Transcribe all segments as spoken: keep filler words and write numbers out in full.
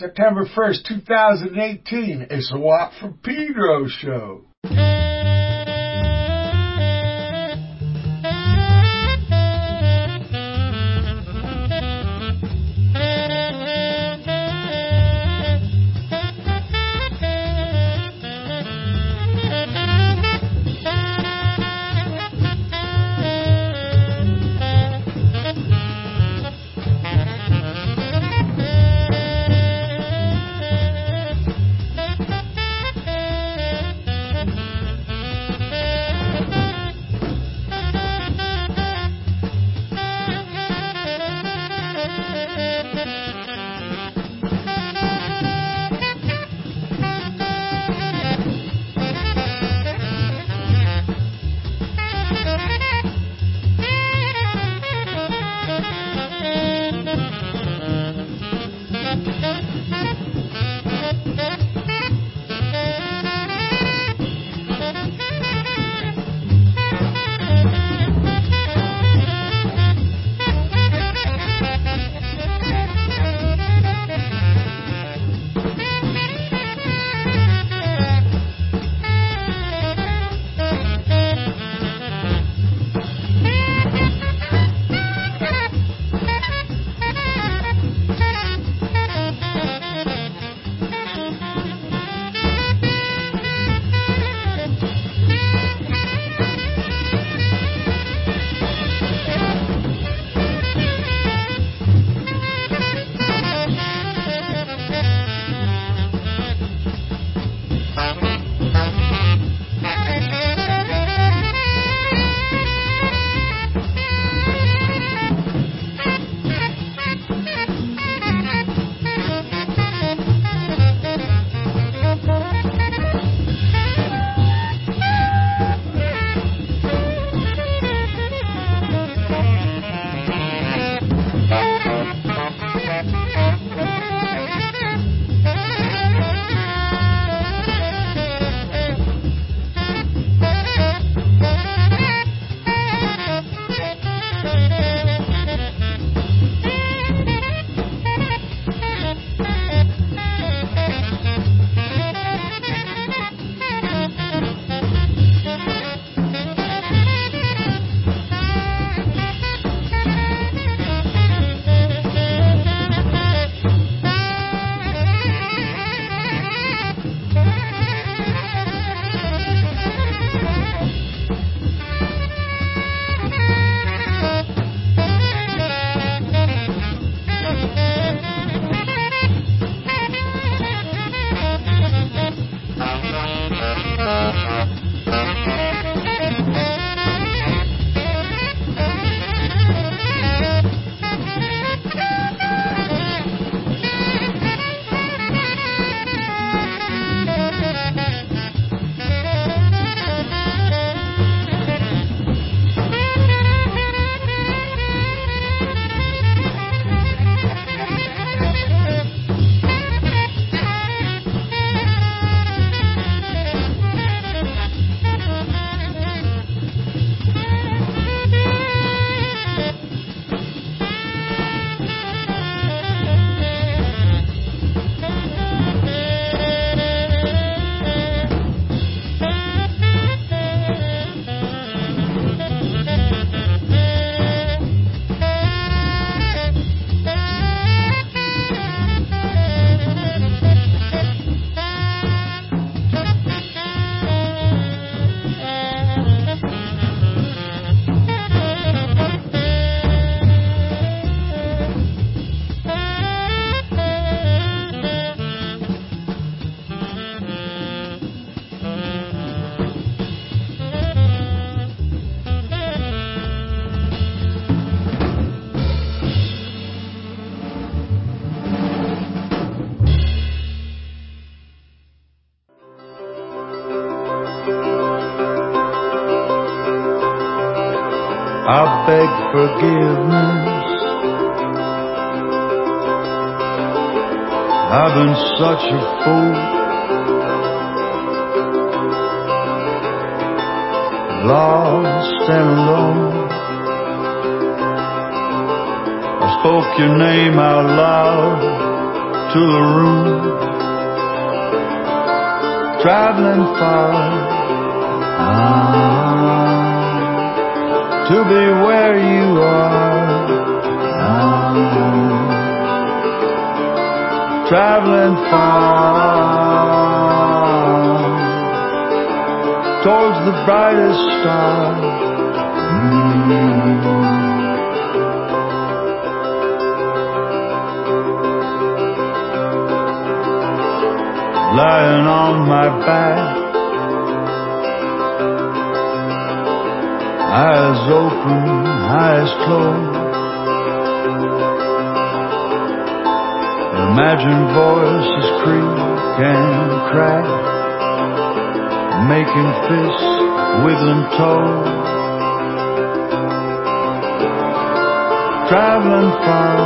September first, two thousand eighteen. It's a Watt from Pedro show. I beg forgiveness. I've been such a fool, lost and alone. I spoke your name out loud to the room, traveling far, ah, to be where you are, ah, traveling far towards the brightest star. Mm. Lying on my back, eyes open, eyes closed. Imagine voices creak and crack, making fists, wiggling toes. Traveling far,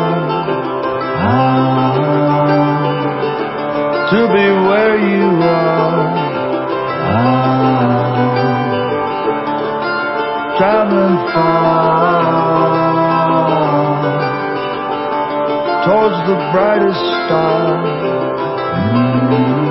ah, to be where you are, ah, traveling far towards the brightest star. Mm-hmm.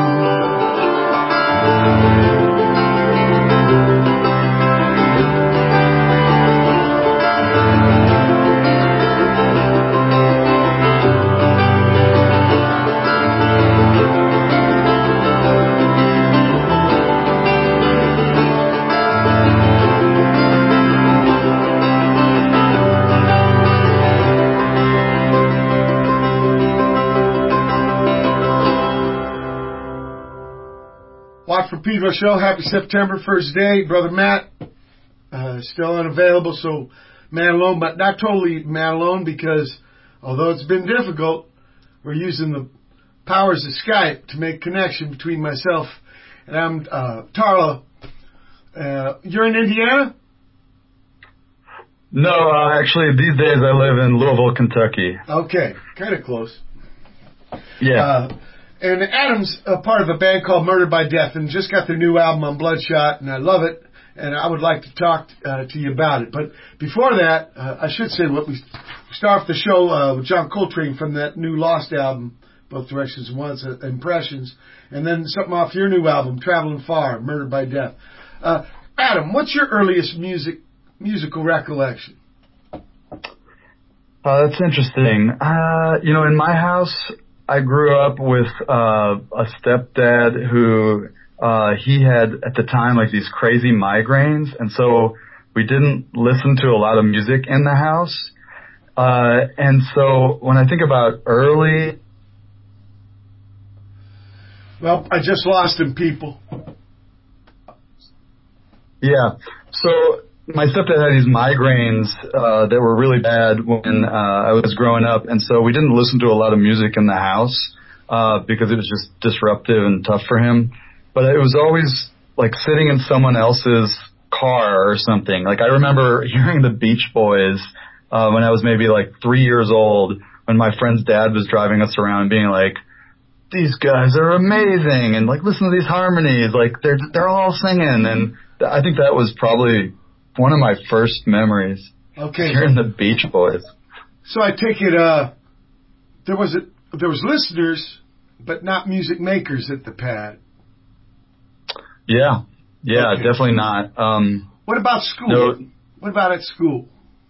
Watt from Pedro Show. Happy September first day. Brother Matt, uh, still unavailable, so man alone, but not totally man alone, because although it's been difficult, we're using the powers of Skype to make connection between myself and I'm uh, Tarla. Uh, you're in Indiana? No, uh, actually, these days I live in Louisville, Kentucky. Okay, kind of close. Yeah. Uh, And Adam's a part of a band called Murdered by Death, and just got their new album on Bloodshot, and I love it, and I would like to talk uh, to you about it. But before that, uh, I should say what we start off the show uh, with John Coltrane from that new Lost album, Both Directions and Once, uh, Impressions, and then something off your new album, Traveling Far, Murdered by Death. Uh, Adam, what's your earliest music musical recollection? Uh, that's interesting. Uh, you know, in my house, I grew up with uh, a stepdad who uh, he had at the time like these crazy migraines, and so we didn't listen to a lot of music in the house. Uh, and so when I think about early, well, I just lost him, people. Yeah, so my stepdad had these migraines uh, that were really bad when uh, I was growing up, and so we didn't listen to a lot of music in the house uh, because it was just disruptive and tough for him. But it was always like sitting in someone else's car or something. Like I remember hearing the Beach Boys uh, when I was maybe like three years old, when my friend's dad was driving us around and being like, "These guys are amazing," and like, "Listen to these harmonies, like they're they're all singing." And I think that was probably one of my first memories. Okay. Hearing the Beach Boys. So I take it uh, there was a, there was listeners, but not music makers at the pad. Yeah, yeah, okay. Definitely not. Um, what about school? No, what about at school?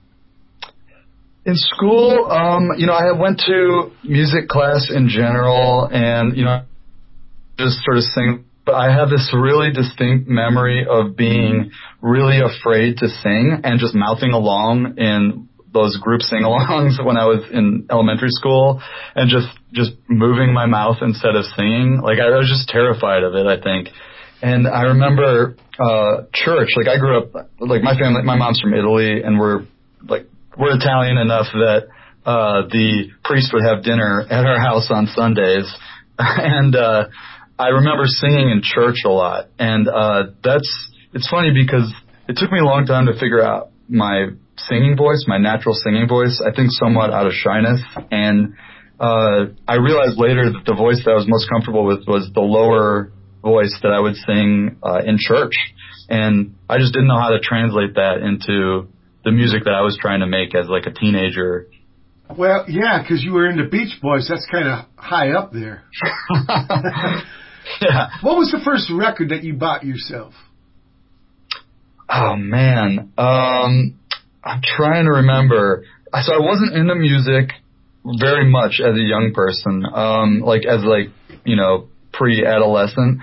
In school, um, you know, I went to music class in general, and you know, just sort of sing. But I have this really distinct memory of being really afraid to sing and just mouthing along in those group sing-alongs when I was in elementary school, and just just moving my mouth instead of singing. Like I was just terrified of it, I think. And I remember uh church. Like I grew up, like my family, my mom's from Italy, and we're like we're Italian enough that uh the priest would have dinner at our house on Sundays, and uh I remember singing in church a lot, and uh that's it's funny because it took me a long time to figure out my singing voice, my natural singing voice. I think somewhat out of shyness, and uh I realized later that the voice that I was most comfortable with was the lower voice that I would sing uh, in church, and I just didn't know how to translate that into the music that I was trying to make as like a teenager. Well, yeah, because you were into Beach Boys. That's kind of high up there. Yeah. What was the first record that you bought yourself? Oh man, um, I'm trying to remember. So I wasn't into music very much as a young person, um, like as like you know pre-adolescent,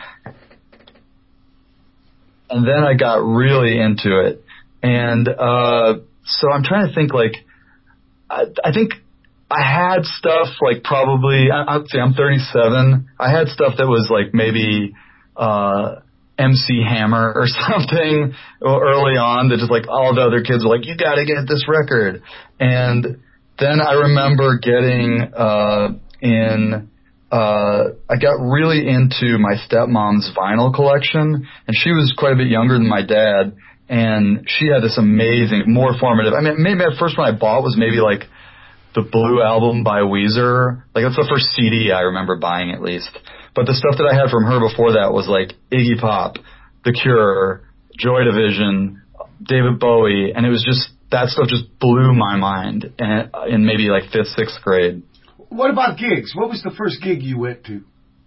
and then I got really into it, and uh, so I'm trying to think like I, I think I had stuff like probably I, I'd say I'm thirty-seven. I had stuff that was like maybe. Uh, M C Hammer or something early on that just like all the other kids were like, you gotta get this record. And then I remember getting, uh, in, uh, I got really into my stepmom's vinyl collection, and she was quite a bit younger than my dad, and she had this amazing, more formative, I mean, maybe the first one I bought was maybe like the Blue Album by Weezer. Like that's the first C D I remember buying at least. But the stuff that I had from her before that was like Iggy Pop, The Cure, Joy Division, David Bowie, and it was just, that stuff just blew my mind in, in maybe like fifth, sixth grade. What about gigs? What was the first gig you went to?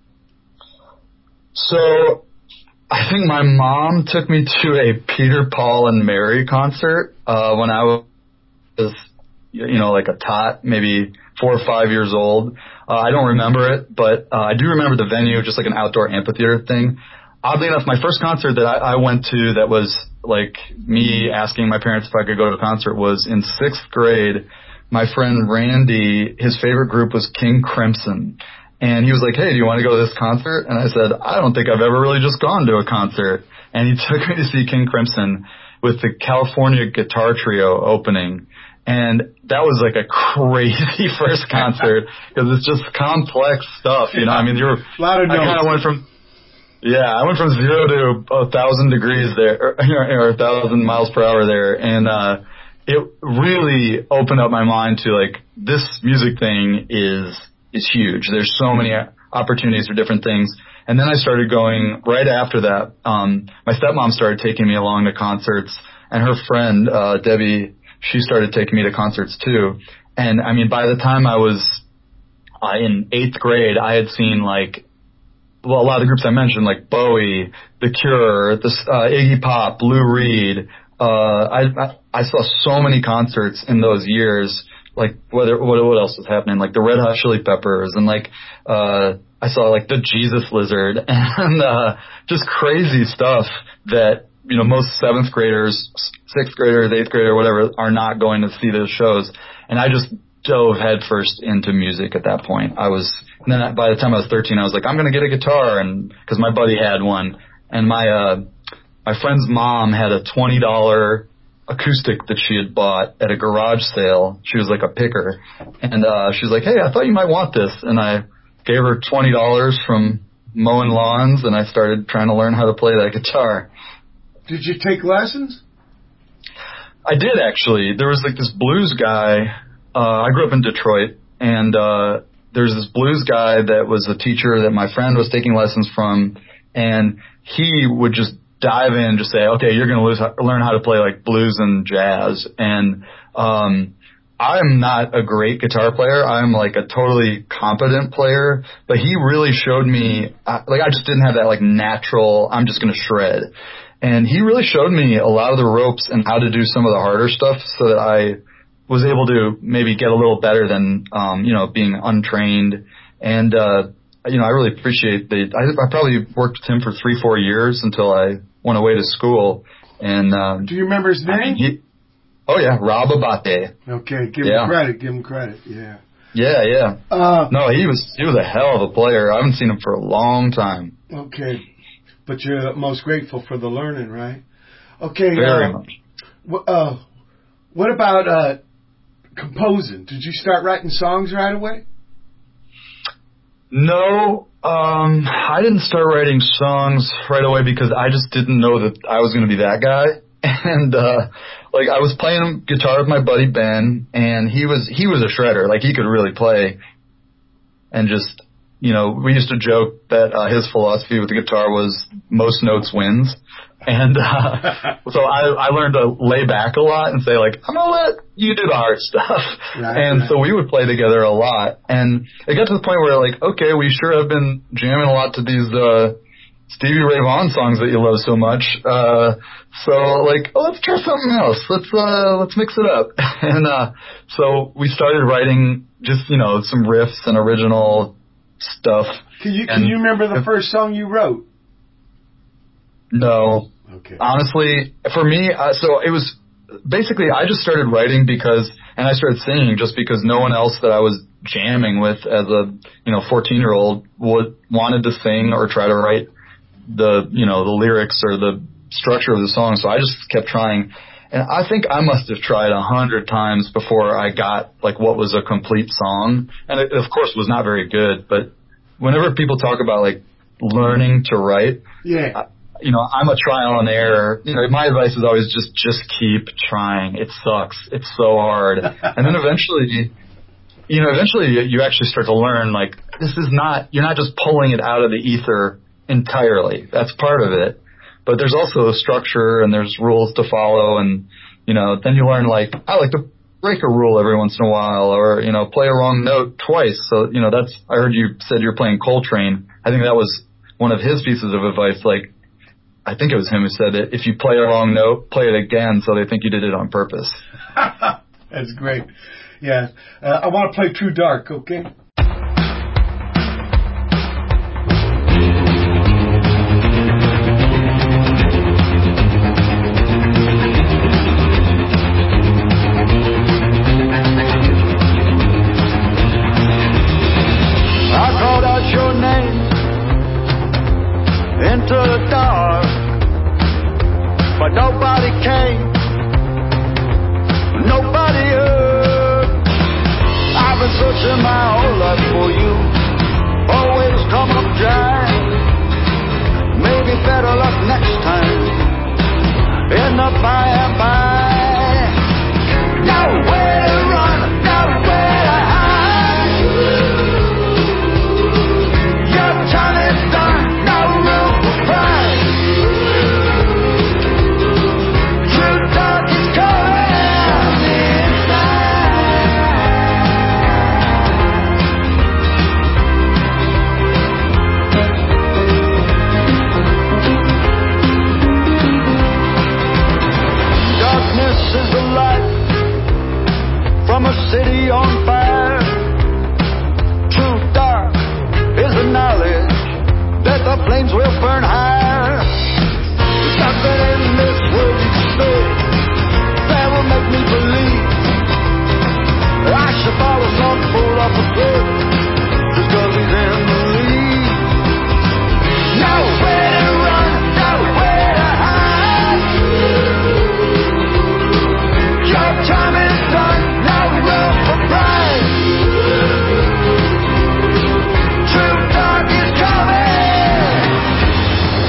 So, I think my mom took me to a Peter, Paul, and Mary concert uh, when I was, you know, like a tot, maybe four or five years old. Uh, I don't remember it, but uh, I do remember the venue, just like an outdoor amphitheater thing. Oddly enough, my first concert that I, I went to that was like me asking my parents if I could go to a concert was in sixth grade. My friend Randy, his favorite group was King Crimson. And he was like, hey, do you want to go to this concert? And I said, I don't think I've ever really just gone to a concert. And he took me to see King Crimson with the California Guitar Trio opening. And that was like a crazy first concert because it's just complex stuff, you know. I mean, you're. A lot of I kind of went from, yeah, I went from zero to a thousand degrees there, or, or a thousand miles per hour there, and uh, it really opened up my mind to like this music thing is is huge. There's so many opportunities for different things. And then I started going right after that. Um, my stepmom started taking me along to concerts, and her friend uh, Debbie. She started taking me to concerts too. And I mean, by the time I was uh, in eighth grade, I had seen like, well, a lot of the groups I mentioned, like Bowie, The Cure, the, uh, Iggy Pop, Lou Reed. Uh, I, I, I saw so many concerts in those years. Like, whether, what, what else was happening? Like the Red Hot Chili Peppers, and like, uh, I saw like the Jesus Lizard, and, uh, just crazy stuff that, you know, most seventh graders, sixth graders, eighth grader, whatever, are not going to see those shows. And I just dove headfirst into music at that point. I was, and then by the time I was thirteen, I was like, I'm going to get a guitar, and because my buddy had one, and my uh, my friend's mom had a twenty dollar acoustic that she had bought at a garage sale. She was like a picker, and uh, she was like, hey, I thought you might want this, and I gave her twenty dollars from mowing lawns, and I started trying to learn how to play that guitar. Did you take lessons? I did, actually. There was like this blues guy. Uh, I grew up in Detroit, and uh, there's this blues guy that was a teacher that my friend was taking lessons from, and he would just dive in and just say, okay, you're going to learn how to play like blues and jazz. And um, I'm not a great guitar player. I'm like a totally competent player, but he really showed me, uh, like I just didn't have that like natural, I'm just going to shred. And he really showed me a lot of the ropes and how to do some of the harder stuff so that I was able to maybe get a little better than, um, you know, being untrained. And, uh, you know, I really appreciate the, I, I probably worked with him for three, four years until I went away to school. And, um, do you remember his name? I mean, he, oh yeah, Rob Abate. Okay. Give yeah. him credit. Give him credit. Yeah. Yeah. Yeah. Uh, no, he was, he was a hell of a player. I haven't seen him for a long time. Okay. But you're most grateful for the learning, right? Okay. Very uh, much. W- uh, what about uh, composing? Did you start writing songs right away? No, um, I didn't start writing songs right away because I just didn't know that I was going to be that guy. And uh, like I was playing guitar with my buddy Ben, and he was he was a shredder. Like he could really play, and just you know, we used to joke that uh, his philosophy with the guitar was most notes wins. And uh, so I, I learned to lay back a lot and say, like, I'm going to let you do the hard stuff. Right, and right. So we would play together a lot. And it got to the point where, like, okay, we sure have been jamming a lot to these uh, Stevie Ray Vaughan songs that you love so much. Uh, so, like, oh, let's try something else. Let's uh, let's mix it up. And uh, so we started writing just, you know, some riffs and original stuff. Can you and Can you remember the first song you wrote? No. Okay. Honestly, for me, uh, so it was basically I just started writing because, and I started singing just because no one else that I was jamming with as a, you know, fourteen-year-old would wanted to sing or try to write the, you know, the lyrics or the structure of the song. So I just kept trying. And I think I must have tried a hundred times before I got like what was a complete song. And it, of course, was not very good. But whenever people talk about like learning to write, yeah. I, you know, I'm a trial and error. You know, my advice is always just, just keep trying. It sucks. It's so hard. And then eventually, you know, eventually you actually start to learn, like, this is not, you're not just pulling it out of the ether entirely. That's part of it. But there's also a structure and there's rules to follow. And, you know, then you learn, like, I like to break a rule every once in a while or, you know, play a wrong note twice. So, you know, that's, I heard you said you're playing Coltrane. I think that was one of his pieces of advice, like, I think it was him who said it. If you play a wrong note, play it again so they think you did it on purpose. That's great. Yeah. Uh, I want to play True Dark, okay? I called out your name into the dark, but nobody came, nobody heard. I've been searching my whole life for you, always come up dry. Maybe better luck next time, in the by and by. Nowhere to run, nowhere to hide. Your time is done, no room for pride. True dark is coming inside. Darkness is the light from a city on fire. True dark is the knowledge that the flames will burn higher. Nothing in this world you say that will make me believe I should follow some fool off a cliff just 'cause he's in the lead. Nowhere to run, nowhere to hide. Your time is done, no room for pride. True dark is coming.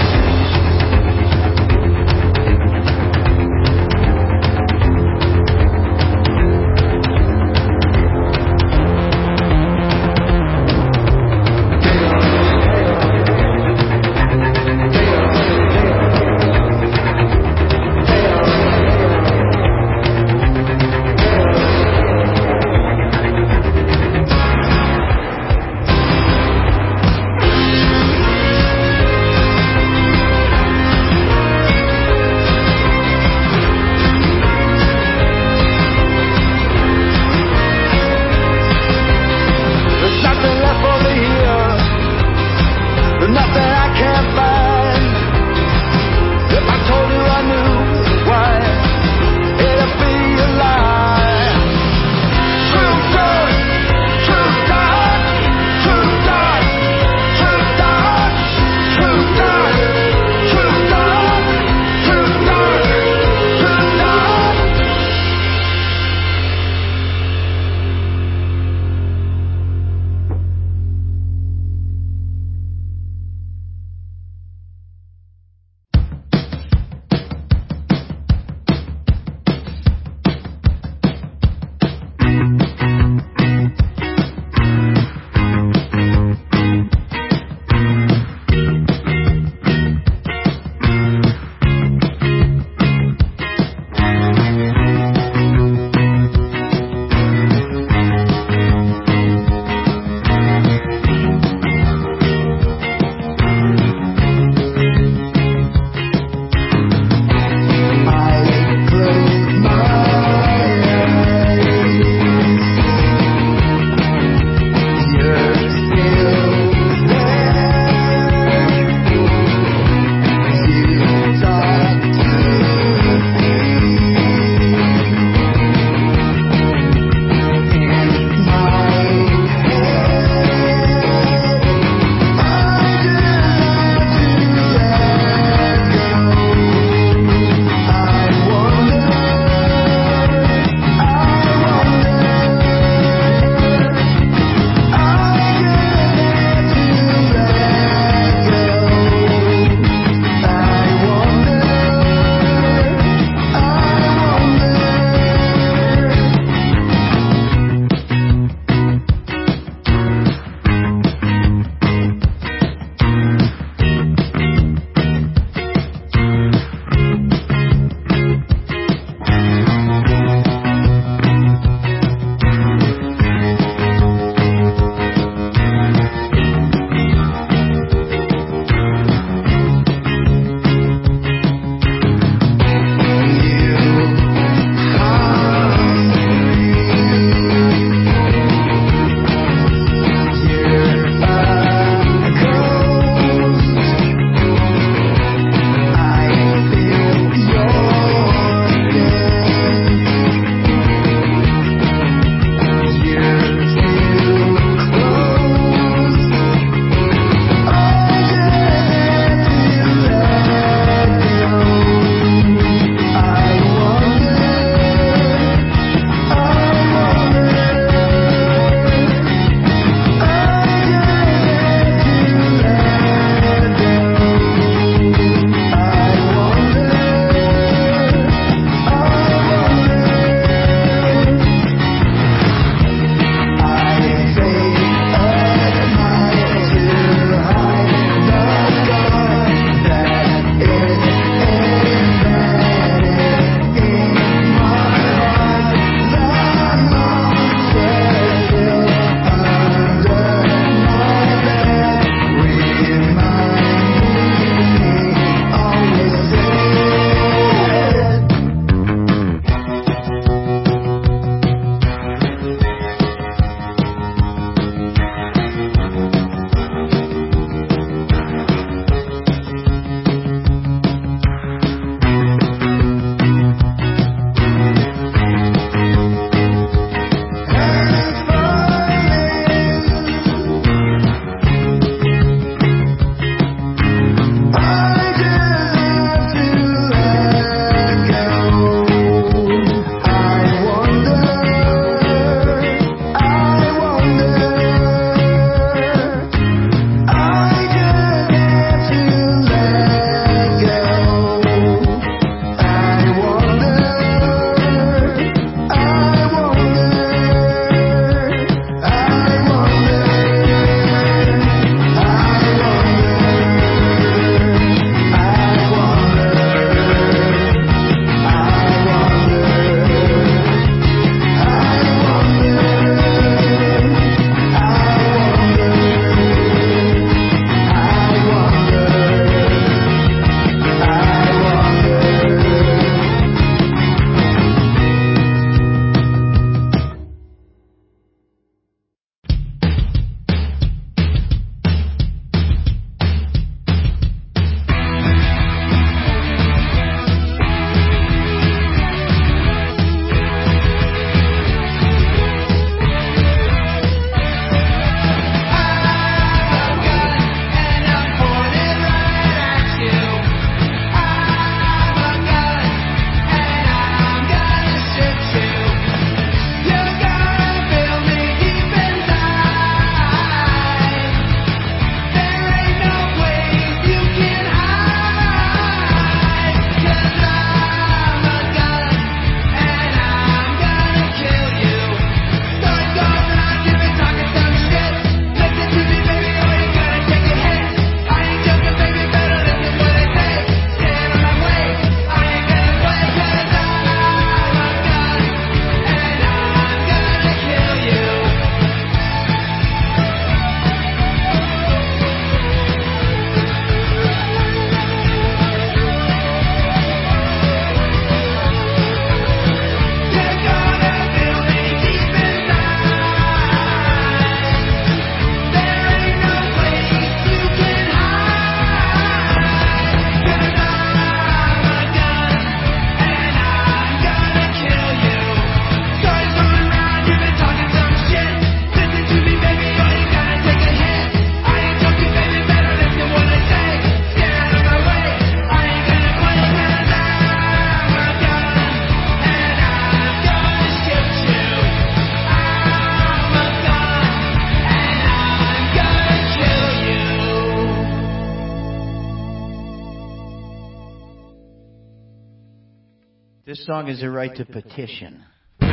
This song is a right to petition.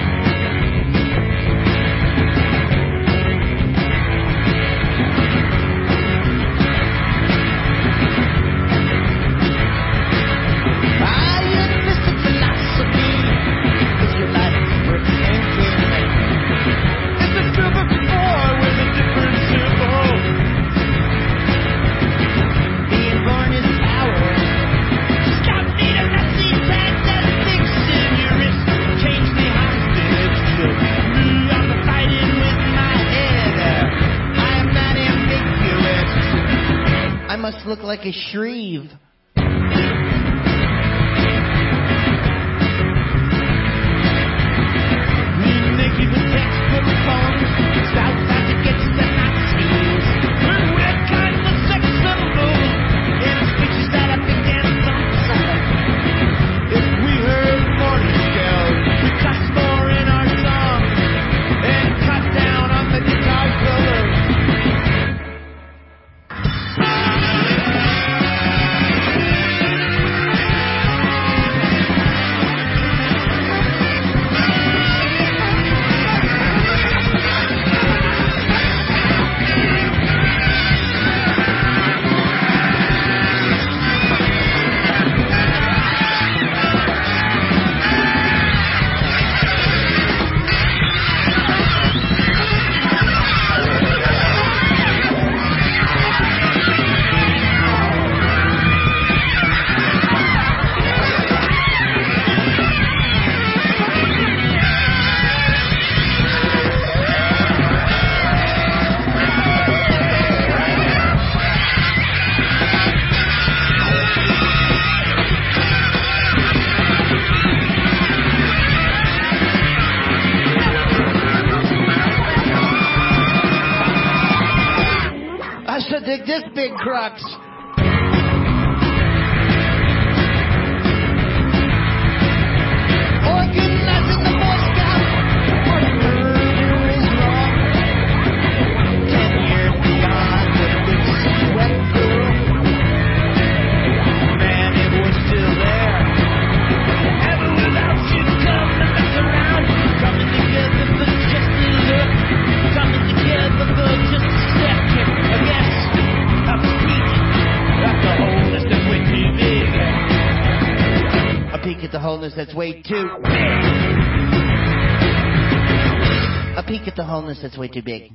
Look like a shreve. Dig this big crux. Organizing the Boy Scouts. Murder is wrong. Ten years beyond the big sweat girl. Man, it was still there. Ever without you come and mess around. Coming together for just a look. Coming together for just a second. I guess. A peek at the wholeness that's way too big. A peek at the wholeness that's way too big. A peek at the wholeness that's way too big.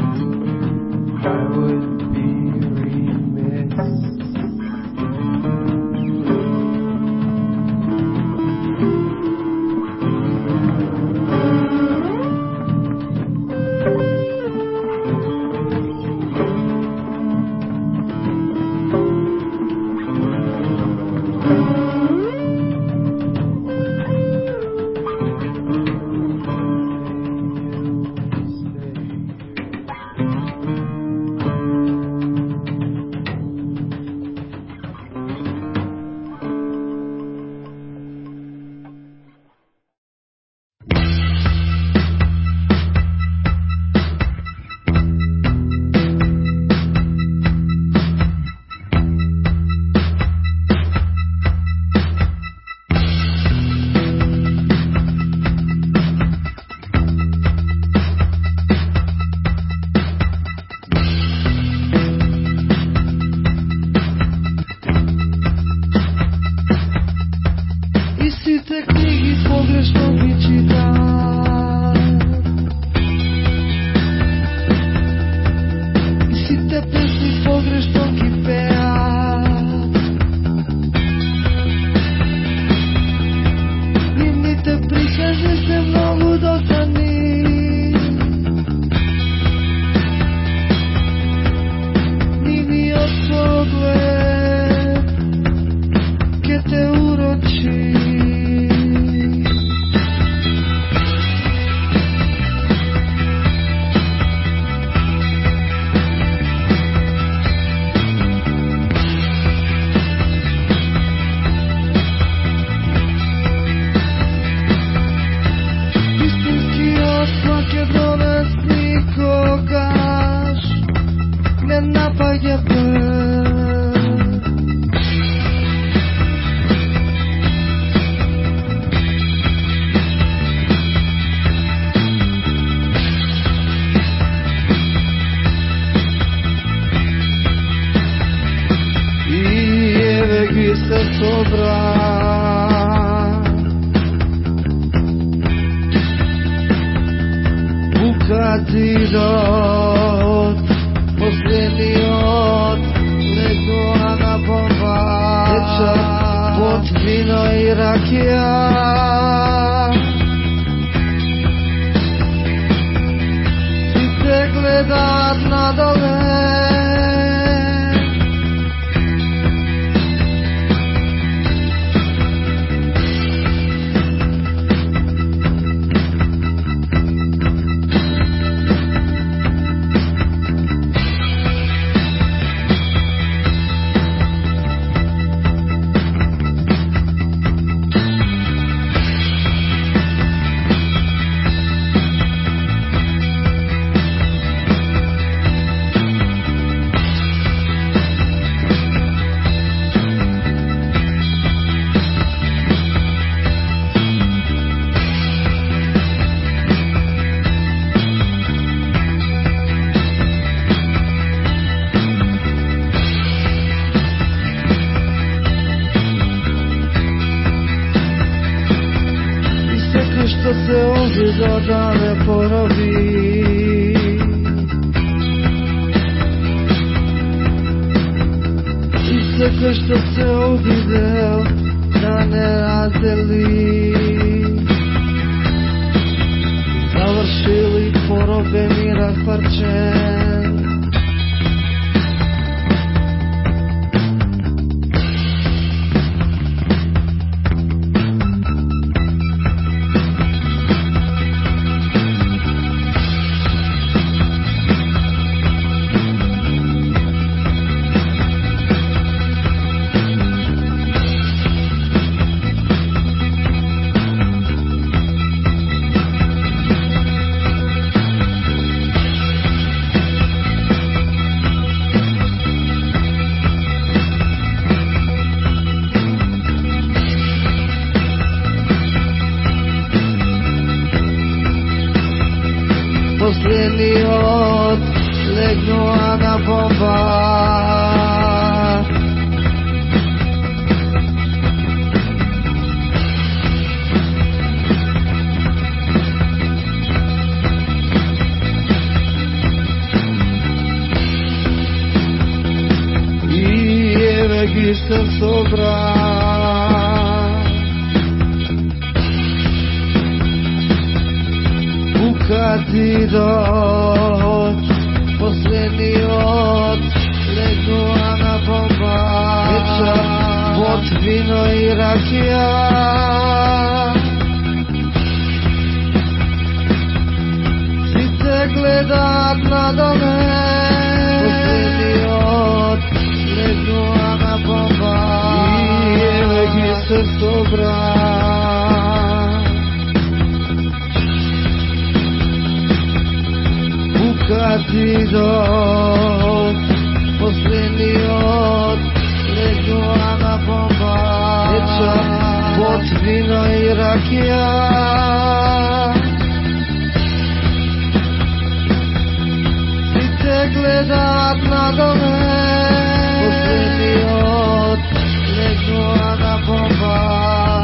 I would be remiss chi sta sopra. Bukati rod, posljednji od, legla na bomba. Dječak, pod vino i rakija. Svi te gledat na dole. Što se ovdje da ne porobi. I sve što se ovdje da ne razdeli. Završili poroben i razparčen. Posljednji od, legnula na bomba. I jeve ki se sobra. Bukati doć, posljednji od, legnula na bomba. Dječak, pod vino i rakija. Svi te gledat na dole. Posljednji od, legnula na bomba. I jeve ki se sobra. Bukati doć, posljednji od, legnula na bomba. Dječak, pod vino i rakija. Svi te gledat na dole. Posljednji od, legnula na bomba.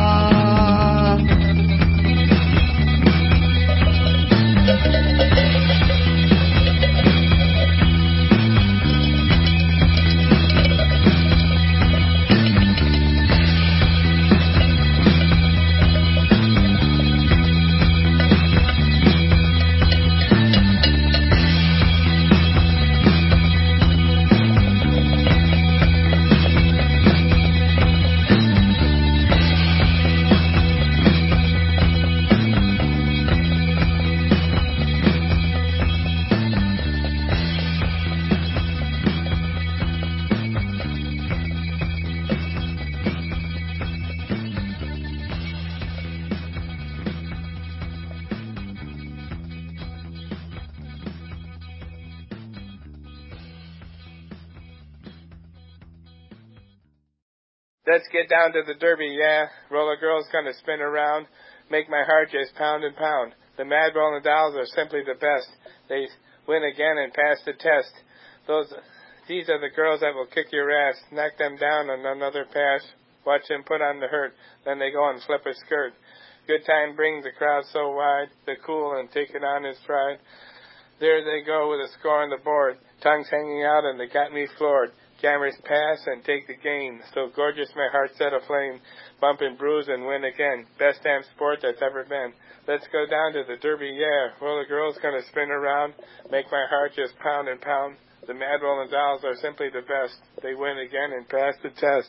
Let's get down to the derby, yeah. Roller girls gonna spin around, make my heart just pound and pound. The Mad Rolling Dolls are simply the best. They win again and pass the test. Those These are the girls that will kick your ass, knock them down on another pass, watch them put on the hurt, then they go and flip a skirt. Good time brings the crowd so wide, the cool and take it on his stride. There they go with a score on the board, tongues hanging out and they got me floored. Jammers pass and take the game, so gorgeous my heart set aflame. Bump and bruise and win again, best damn sport that's ever been. Let's go down to the Derby, yeah, well the girl's gonna spin around, make my heart just pound and pound. The Mad Rolling Dolls are simply the best, they win again and pass the test.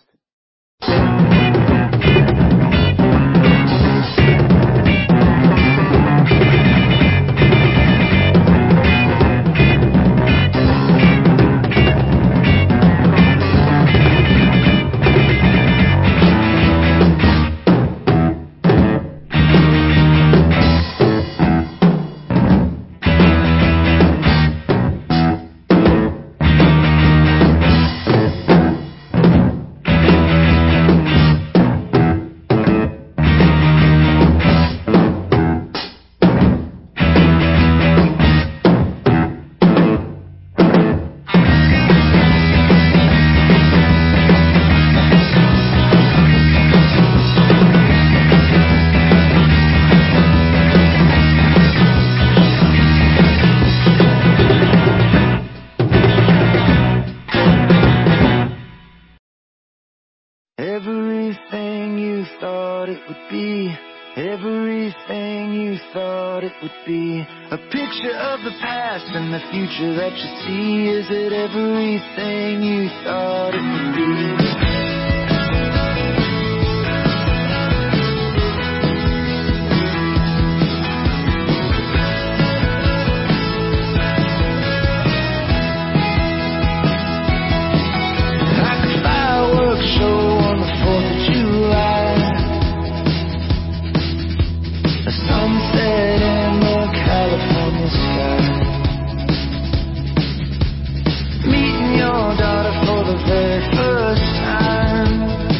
Everything you thought it would be, everything you thought it would be, a picture of the past and the future that you see. Is it everything you thought it would be? Show on the fourth of July, a sunset in the California sky, meeting your daughter for the very first time.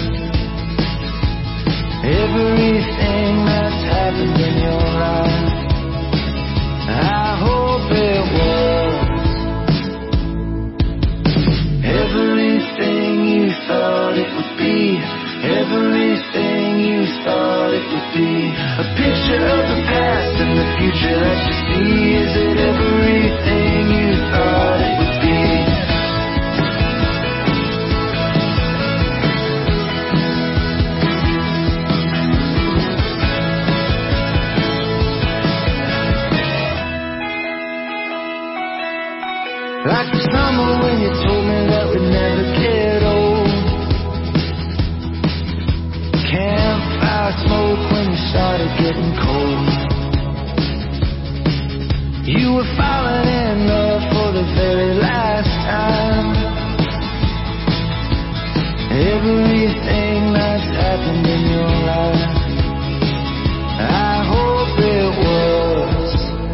Everything that's happened in your life, I hope it was everything you thought it would be, everything you thought it would be, a picture of the past and the future that you see. Is it everything you thought it would be? Like the summer when you told me that we'd never get old, campfire smoke when we started getting cold. You were falling in love for the very last time. Everything that's happened in your life, I hope it was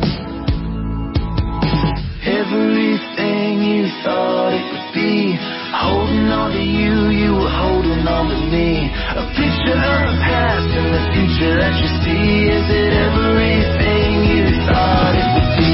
everything you thought it would be. Holding on to you, you were holding on to me. A picture of the past and the future that you see. Is it everything you thought it would be?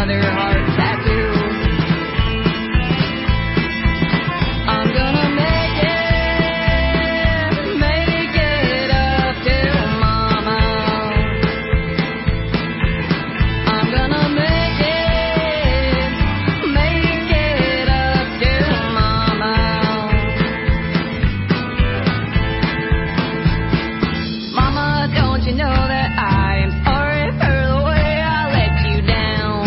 another heart tattoo. I'm gonna make it, make it up to mama. I'm gonna make it, make it up to mama. Mama, don't you know that I am sorry for the way I let you down?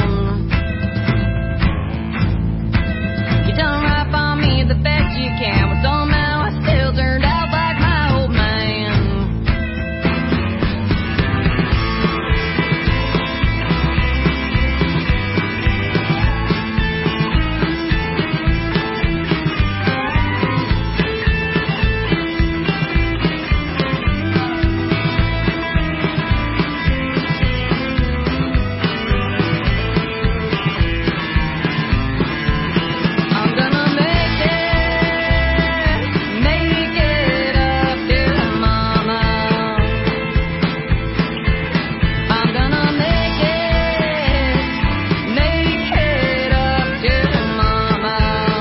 You done right by me the best you can, but somehow I still turned out like my old man. I'm gonna make it, make it up to mama. I'm gonna make it, make it up to mama.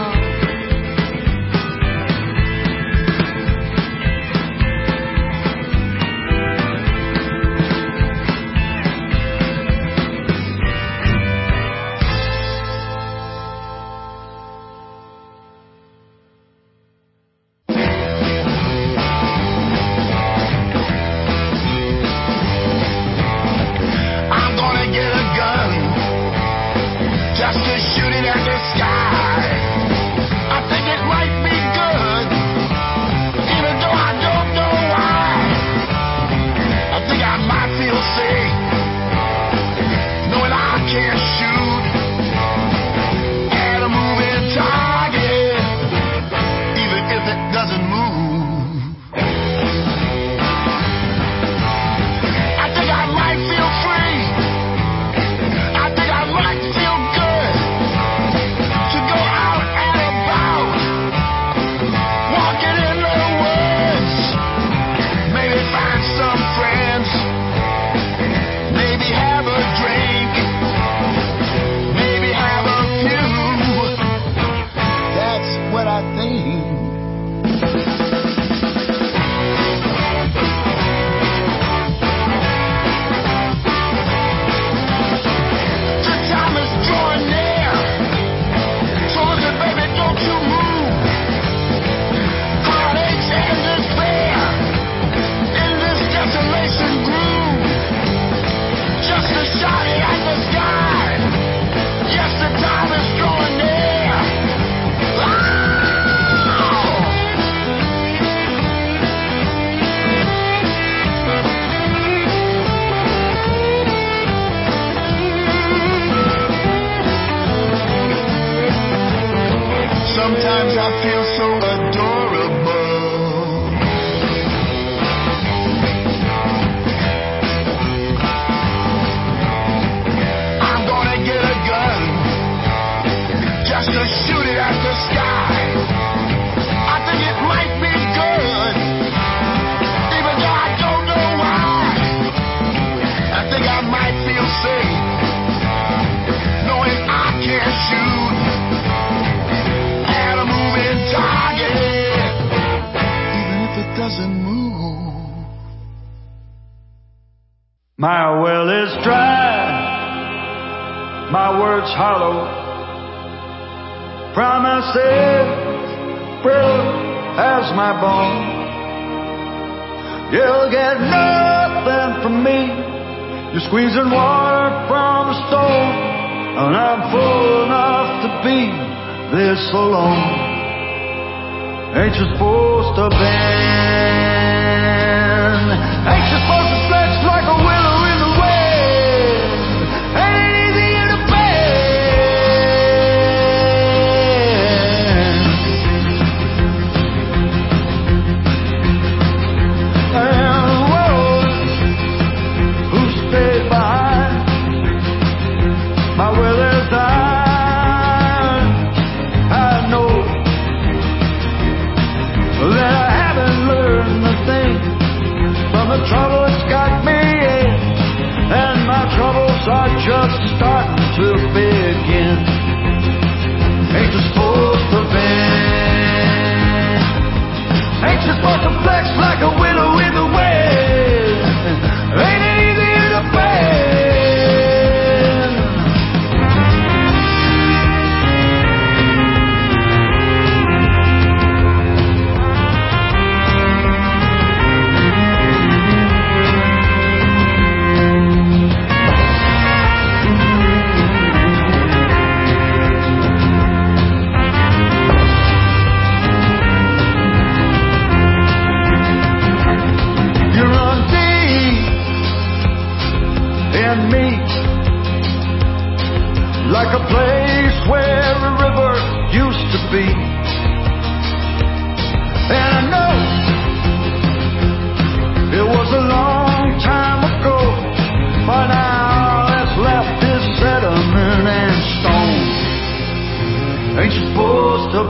I'm gonna get a gun just to shoot it at the sky. I think it might be good, even though I don't know why. I think I might feel safe knowing I can't shoot at a moving target, even if it doesn't move. I think I might feel free. I think I might feel good to go out and about, walking in the woods. Maybe find some friends, maybe have a drink, maybe have a few. That's what I think. The time is drawing near. So listen, baby, don't you move. Heartaches and despair in this desolation groove. Just a shot at the sky. Yes, the time is drawing near. Sometimes I feel so adorable. I'm gonna get a gun just to shoot it at the sky. I think it might be good, even though I don't know why. I think I might feel safe knowing I can't shoot at a moving target, even if it doesn't move. My well is dry, my words hollow. Promises broke as my bone. You'll get nothing from me. You're squeezing water from a stone, and I'm full enough to be this alone. Ain't you supposed to bend? Ain't you supposed to stretch like a willow in the wind? Ain't it easier to bend? And the world who stayed behind, my will is thine. I know that I haven't learned a thing from the trouble like a place where a river used to be. And I know it was a long time ago, but now that's left is sediment and stone. Ain't you supposed to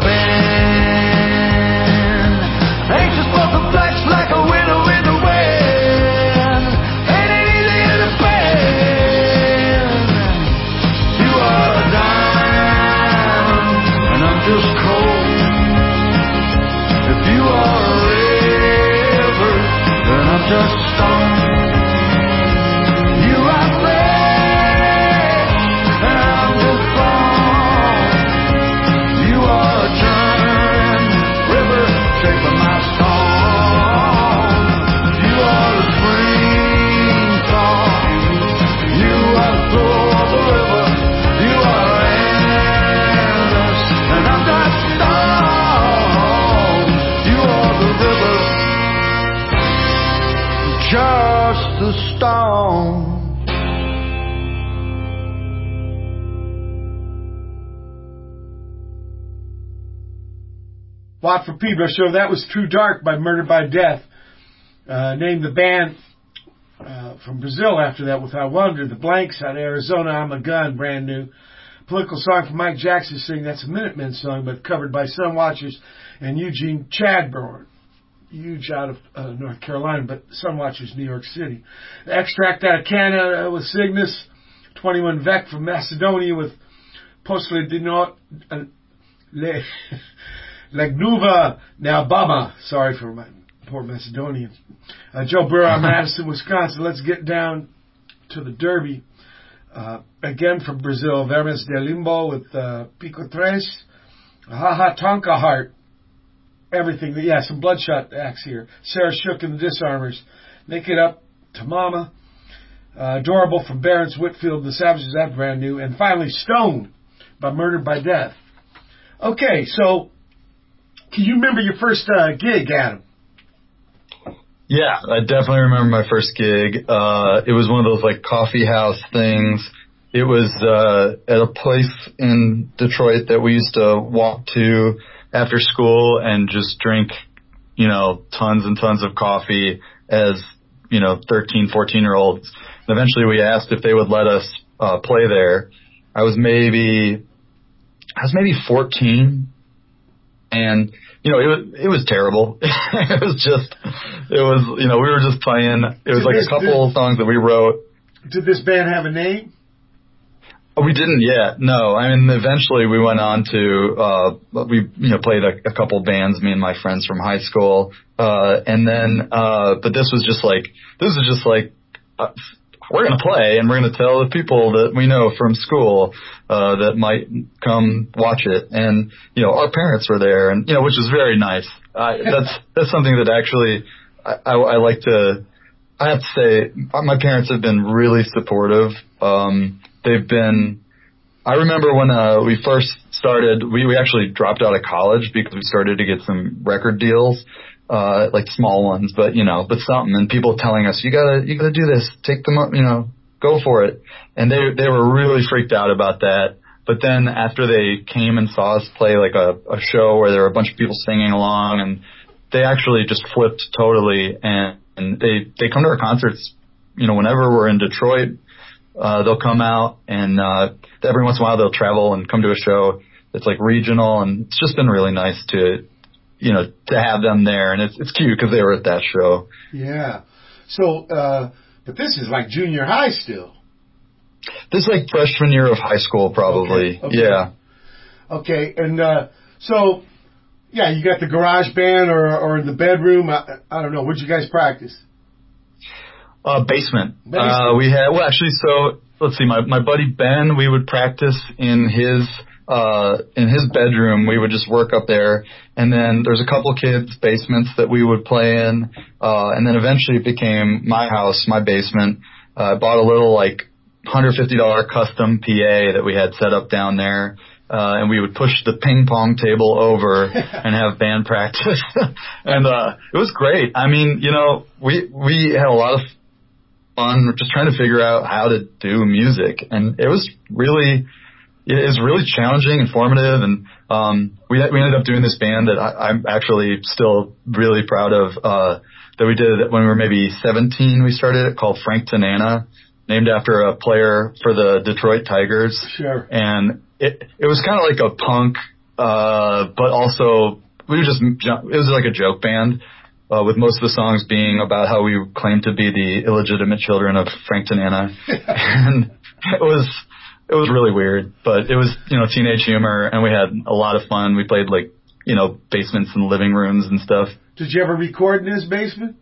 bend? Ain't you supposed to flex like a window in the wind? Ain't it easy to bend? You are a diamond, and I'm just cold. If you are a river, then I'm just stone. You are flesh, and I'm just bone. You are a churn river, shaping my song. You are the spring song. You are the flow of the river. You are endless, and I'm just stone. You are the river, just the stone. Watt for Pedro Show. That was True Dark by Murdered by Death. Uh, named the band uh, from Brazil after that with I Wonder. The Blanks out of Arizona. I'm a Gun, brand new. Political song from Mike Jackson sing. That's a Minutemen song, but covered by Sun Watchers and Eugene Chadbourne. Huge out of uh, North Carolina, but Sun Watchers, New York City. The Extract out of Canada with Cygnus. twenty-one Vec from Macedonia with Posle de Nord. Uh, Le Legnuva Nalbama. Sorry for my poor Macedonian. Uh, Joe Burrow out of Madison, Wisconsin. Let's get down to the Derby. Uh, again from Brazil, Vermes de Limbo with uh, Pico Tres. Haha Tonka Heart. Everything. Yeah, some Bloodshot acts here. Sarah Shook and the Disarmers. Naked Up to Mama. Uh, Adorable from Barron's Whitfield. The Savages, that brand new. And finally, Stone by Murdered by Death. Okay, so can you remember your first uh, gig, Adam? Yeah, I definitely remember my first gig. Uh, it was one of those like coffee house things. It was uh, at a place in Detroit that we used to walk to after school and just drink, you know, tons and tons of coffee as, you know, thirteen, fourteen year olds. And eventually we asked if they would let us uh, play there. I was maybe, I was maybe fourteen. And, you know, it was, it was terrible. It was just, it was, you know, we were just playing. It was like a couple of songs that we wrote. Did this band have a name? Oh, we didn't yet. No, I mean, eventually we went on to, uh, we, you know, played a, a couple bands, me and my friends from high school. Uh, and then, uh, but this was just like, this was just like, uh, we're going to play and we're going to tell the people that we know from school, uh, that might come watch it. And, you know, our parents were there and, you know, which is very nice. Uh, that's, that's something that actually I, I, I like to, I have to say my parents have been really supportive. Um, They've been, I remember when uh, we first started, we, we actually dropped out of college because we started to get some record deals, uh, like small ones, but, you know, but something. And people telling us, you gotta, you gotta do this, take them up, you know, go for it. And they, they were really freaked out about that. But then after they came and saw us play like a, a show where there were a bunch of people singing along, and they actually just flipped totally. And, and they, they come to our concerts, you know, whenever we're in Detroit. Uh, they'll come out and, uh, every once in a while they'll travel and come to a show that's like regional, and it's just been really nice to, you know, to have them there. And it's, it's cute because they were at that show. Yeah. So, uh, but this is like junior high still. This is like freshman year of high school, probably. Okay. Okay. Yeah. Okay. And, uh, so, yeah, you got the garage band or, or in the bedroom. I, I don't know. What'd you guys practice? Uh, basement. basement. Uh, we had, well, actually, so let's see, my, my buddy Ben, we would practice in his, uh, in his bedroom. We would just work up there. And then there's a couple kids' basements that we would play in. Uh, and then eventually it became my house, my basement. Uh, I bought a little like one hundred fifty dollars custom P A that we had set up down there. Uh, and we would push the ping pong table over and have band practice. And, uh, it was great. I mean, you know, we, we had a lot of fun just trying to figure out how to do music. And it was really, it is really challenging, informative, and um, we we ended up doing this band that I, I'm actually still really proud of. Uh, that we did when we were maybe seventeen. We started it called Frank Tanana, named after a player for the Detroit Tigers. Sure. And it it was kind of like a punk, uh, but also we were just it was like a joke band. Uh, with most of the songs being about how we claimed to be the illegitimate children of Frank Tanana. And it was, it was really weird, but it was, you know, teenage humor, and we had a lot of fun. We played like, you know, basements and living rooms and stuff. Did you ever record in his basement?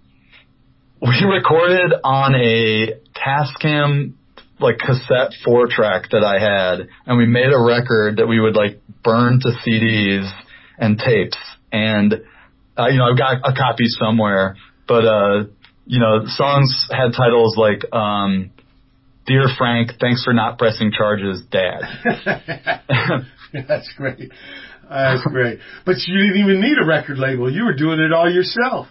We recorded on a Tascam, like, cassette four track that I had, and we made a record that we would like burn to C Ds and tapes. And Uh, you know, I've got a copy somewhere, but, uh, you know, songs had titles like, um, Dear Frank, thanks for not pressing charges, Dad. That's great. That's great. But you didn't even need a record label. You were doing it all yourself.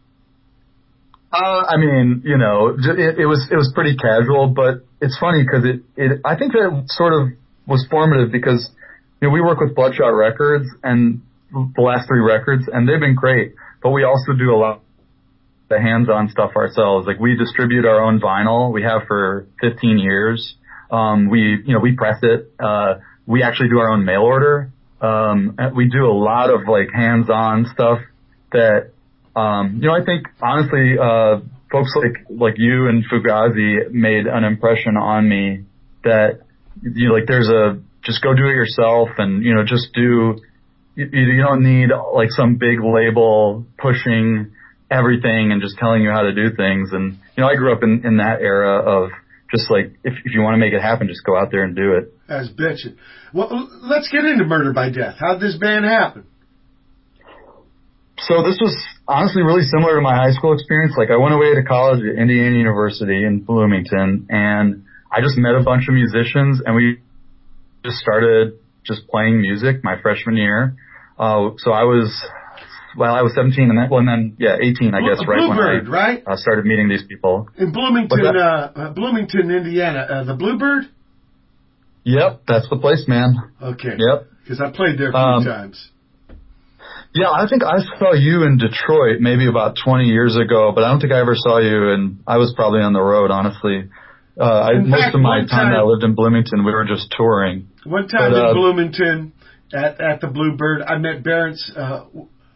Uh, I mean, you know, it, it was, it was pretty casual, but it's funny because it, it, I think that sort of was formative because, you know, we work with Bloodshot Records and the last three records, and they've been great, but we also do a lot of the hands-on stuff ourselves. Like, we distribute our own vinyl. We have for fifteen years. Um, we, you know, we press it. Uh, we actually do our own mail order. Um, and we do a lot of like hands-on stuff that, um, you know, I think honestly, uh, folks like, like you and Fugazi made an impression on me that, you know, like there's a, just go do it yourself and, you know, just do, You, you don't need like some big label pushing everything and just telling you how to do things. And, you know, I grew up in, in that era of just like, if, if you want to make it happen, just go out there and do it. That's bitchin'. Well, let's get into Murder by Death. How'd this band happen? So this was honestly really similar to my high school experience. Like, I went away to college at Indiana University in Bloomington, and I just met a bunch of musicians, and we just started just playing music my freshman year. Uh, so I was, well, I was seventeen and then, well, and then, yeah, eighteen, I guess, right Bluebird, when I right? uh, started meeting these people. In Bloomington, uh, uh, Bloomington, Indiana, uh, the Bluebird? Yep, that's the place, man. Okay. Yep. Because I played there a few um, times. Yeah, I think I saw you in Detroit maybe about twenty years ago, but I don't think I ever saw you, and I was probably on the road, honestly. Uh, I, most fact, of my time, time that I lived in Bloomington, we were just touring. One time but, uh, in Bloomington, at, at the Bluebird, I met Barrett's, uh,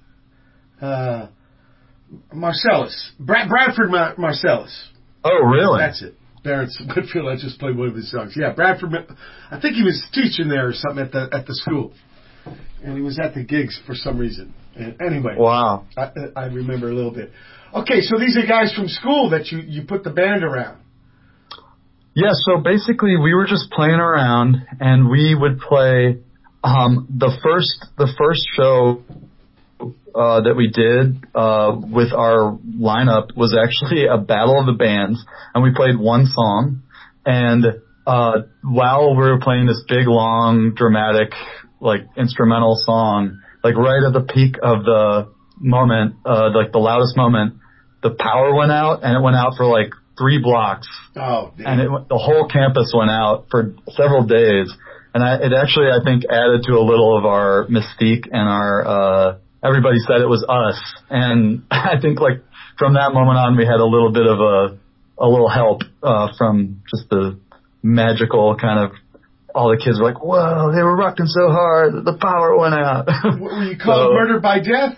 uh, Marcellus. Brad, Bradford Mar- Marcellus. Oh, really? That's it. Barrett's Whitfield. I just played one of his songs. Yeah, Bradford. I think he was teaching there or something at the at the school, and he was at the gigs for some reason. And anyway, wow, I, I remember a little bit. Okay, so these are guys from school that you you put the band around. Yeah, so basically we were just playing around, and we would play um, the first the first show uh, that we did uh, with our lineup was actually a battle of the bands, and we played one song. And uh, while we were playing this big, long, dramatic, like instrumental song, like right at the peak of the moment, uh, like the loudest moment, the power went out, and it went out for like three blocks. Oh, damn. And it, the whole campus went out for several days. And I, it actually, I think, added to a little of our mystique and our, uh, everybody said it was us. And I think like from that moment on, we had a little bit of a, a little help, uh, from just the magical kind of, all the kids were like, whoa, they were rocking so hard that the power went out. Were you called so, Murder by Death?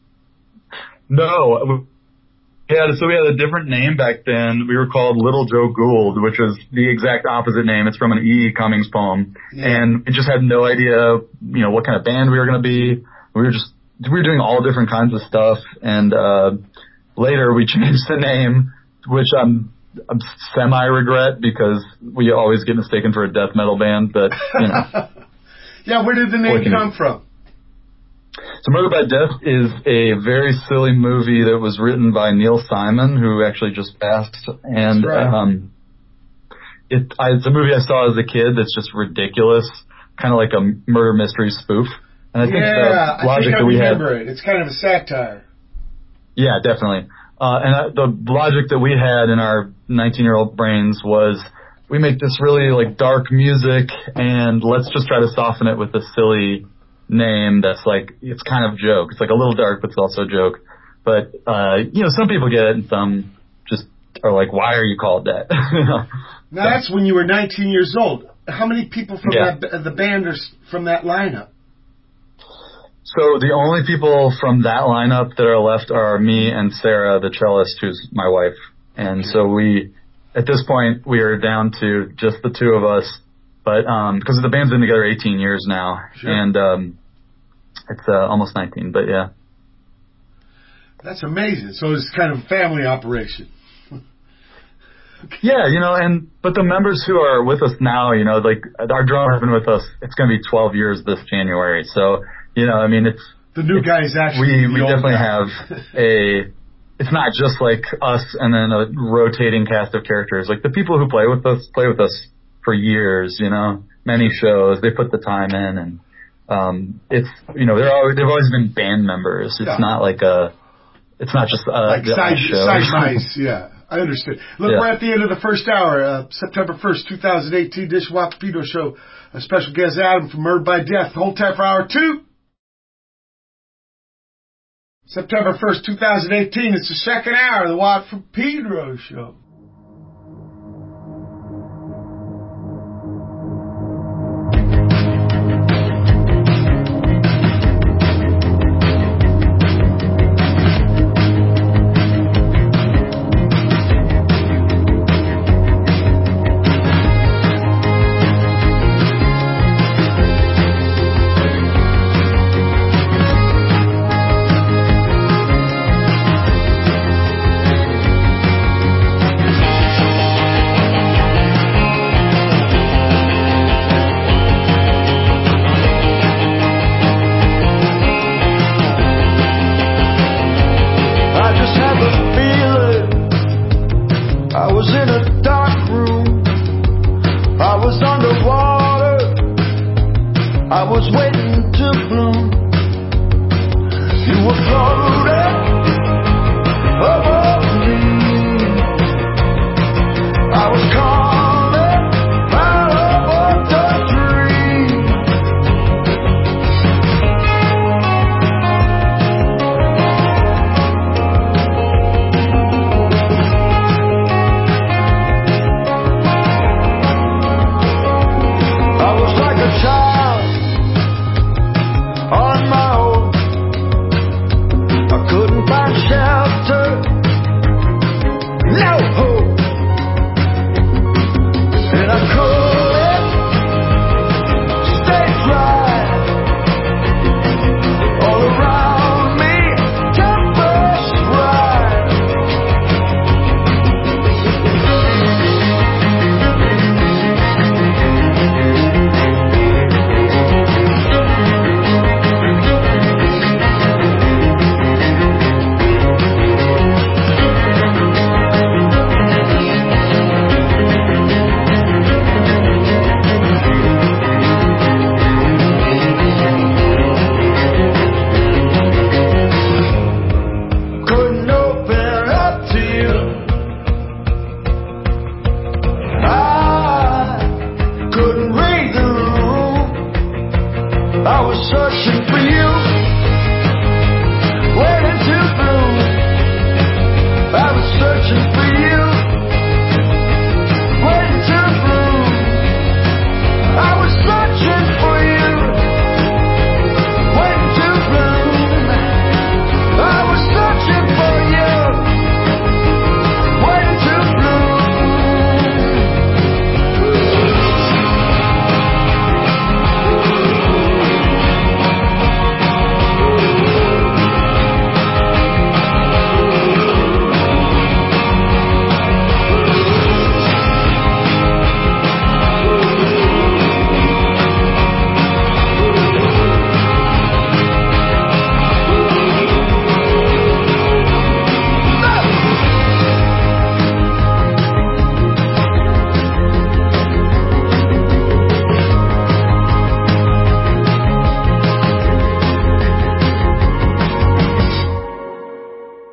No. Yeah, so we had a different name back then. We were called Little Joe Gould, which is the exact opposite name. It's from an E E. Cummings poem. Yeah. And we just had no idea, you know, what kind of band we were going to be. We were just, we were doing all different kinds of stuff. And, uh, later we changed the name, which I'm, I'm semi-regret because we always get mistaken for a death metal band, but, you know. Yeah, where did the name come from? So Murder by Death is a very silly movie that was written by Neil Simon, who actually just passed. And right. um, it, I, it's a movie I saw as a kid that's just ridiculous, kind of like a murder mystery spoof. And I think yeah, the logic I think I that we remember had, it. It's kind of a satire. Yeah, definitely. Uh, and I, the logic that we had in our nineteen-year-old brains was we make this really like dark music, and let's just try to soften it with a silly name that's like, it's kind of a joke. It's like a little dark, but it's also a joke. But, uh, you know, some people get it, and some just are like, why are you called that? Now, so. That's when you were nineteen years old. How many people from yeah. that, the band are from that lineup? So the only people from that lineup that are left are me and Sarah, the cellist, who's my wife. And okay. so we, at this point, we are down to just the two of us. But um, because the band's been together eighteen years now, sure. and um, it's uh, almost nineteen. But yeah, that's amazing. So it's kind of a family operation. okay. Yeah, you know, and but the members who are with us now, you know, like our drummer's been with us. It's going to be twelve years this January. So you know, I mean, it's the new it's, guys actually. We we definitely guy. have a. It's not just like us and then a rotating cast of characters. Like the people who play with us play with us for years, you know, many shows. They put the time in, and um, it's, you know, they're always, they've always been band members. It's yeah. not like a, it's not just a like side, show. side mice. Yeah, I understood. Look, yeah. we're at the end of the first hour, uh, September first, twenty eighteen, Dishwap Pedo Show. A special guest, Adam from Murdered by Death. Hold tight for hour two. September first, twenty eighteen. It's the second hour of the Watt from Pedro Show.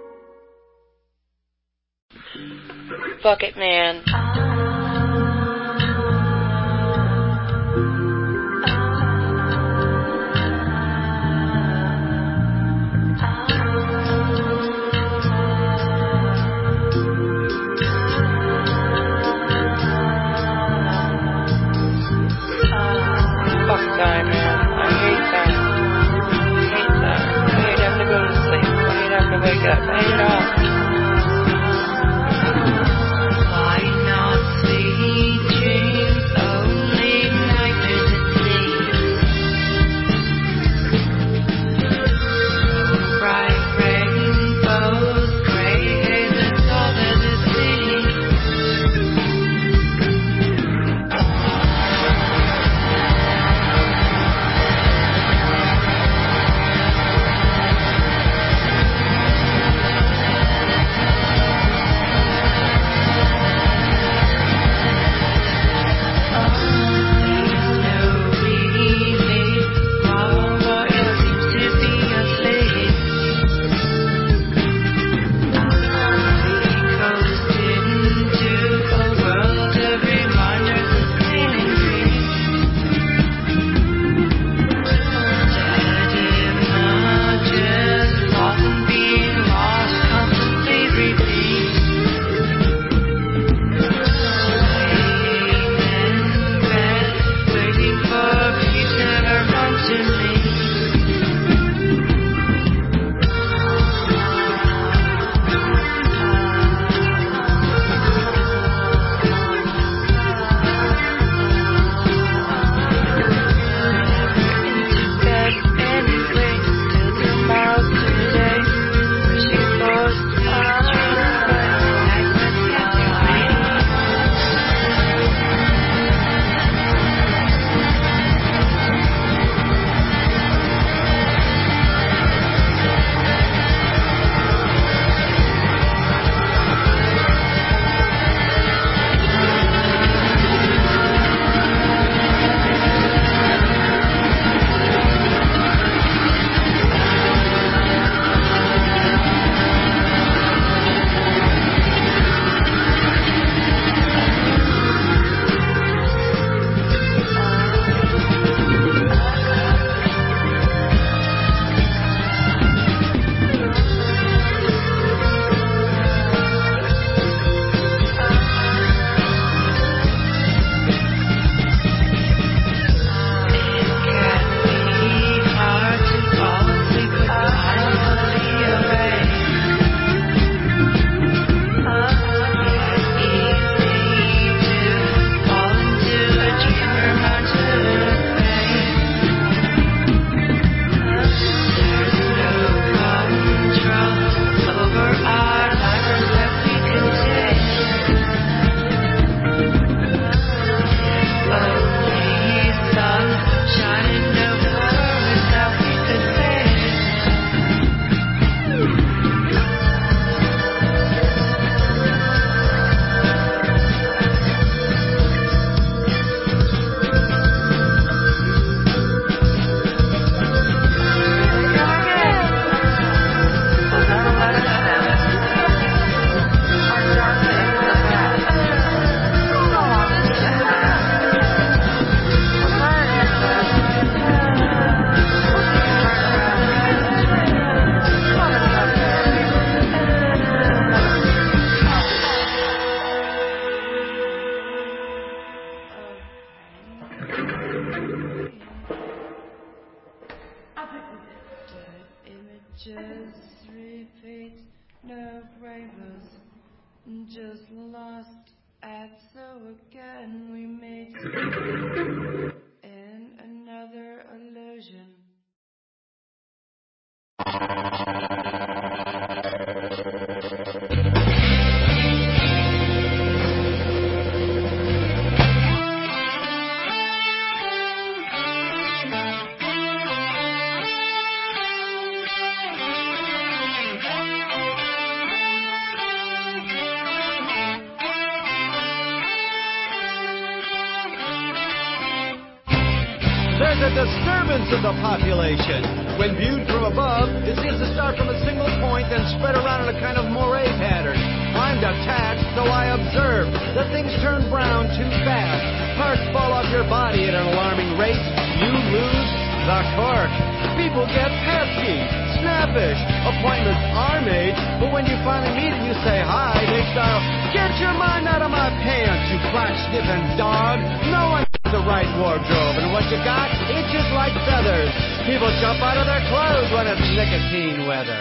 Bucket Man. Images repeat, no rainbows, just lost. And so again we meet in another illusion. There's a disturbance of the population. When viewed from above, it seems to start from a single point and spread around in a kind of moray pattern. I'm detached, so I observe that things turn brown too fast. Parts fall off your body at an alarming rate. You lose the cork. People get pesky, snappish. Appointments are made, but when you finally meet and you say hi, they style, "Get your mind out of my pants, you crack-sniffing dog." No one has the right wardrobe, and what you got itches like feathers. People jump out of their clothes when it's nicotine weather.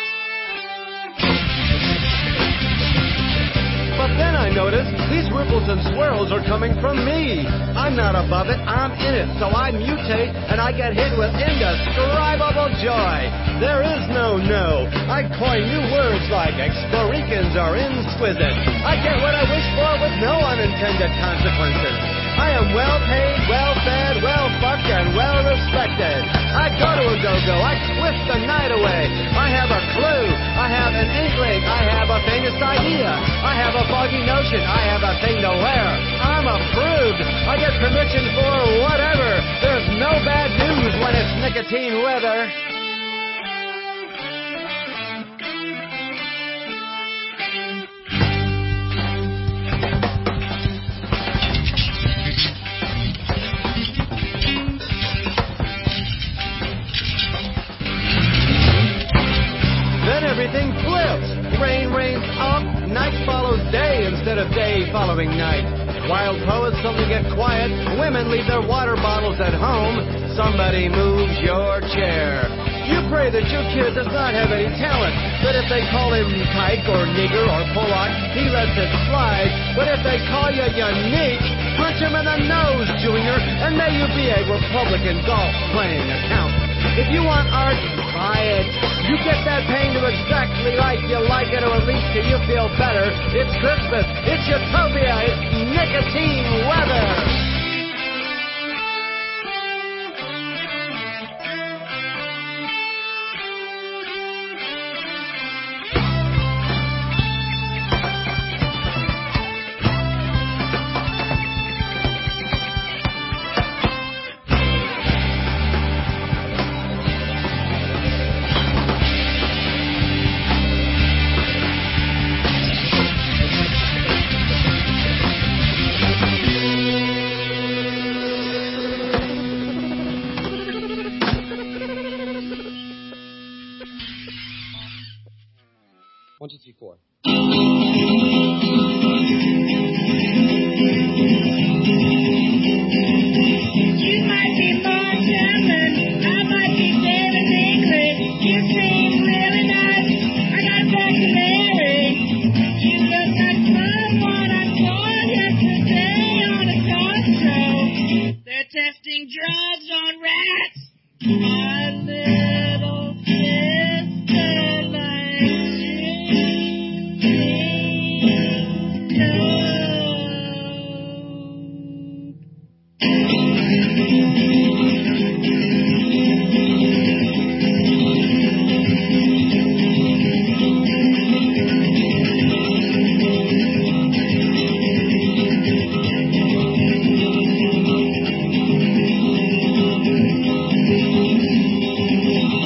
But then I notice these ripples and swirls are coming from me. I'm not above it, I'm in it, so I mutate and I get hit with indescribable joy. There is no no. I coin new words like exploricans or exquisite. I get what I wish for with no unintended consequences. I am well paid, well fed, well fucked, and well respected. I go to a go-go, I twist the night away. I have a clue, I have an inkling, I have a faintest idea. I have a foggy notion, I have a thing to wear. I'm approved, I get permission for whatever. There's no bad news when it's nicotine weather. Everything flips. Rain rains up, night follows day instead of day following night. Wild poets suddenly get quiet, women leave their water bottles at home. Somebody moves your chair. You pray that your kid does not have any talent, that if they call him kike or nigger or Pollock, he lets it slide. But if they call you unique, punch him in the nose, Junior, and may you be a Republican golf playing account. If you want art, buy it. You get that pain to exactly like you like it, or at least till you feel better. It's Christmas. It's utopia. It's nicotine weather. One, two, three, four. You might be more German, I might be David English. You seem really nice, I got back to Mary. You look like someone I saw yesterday on a talk show. They're testing drugs on rats. My little sister likes you.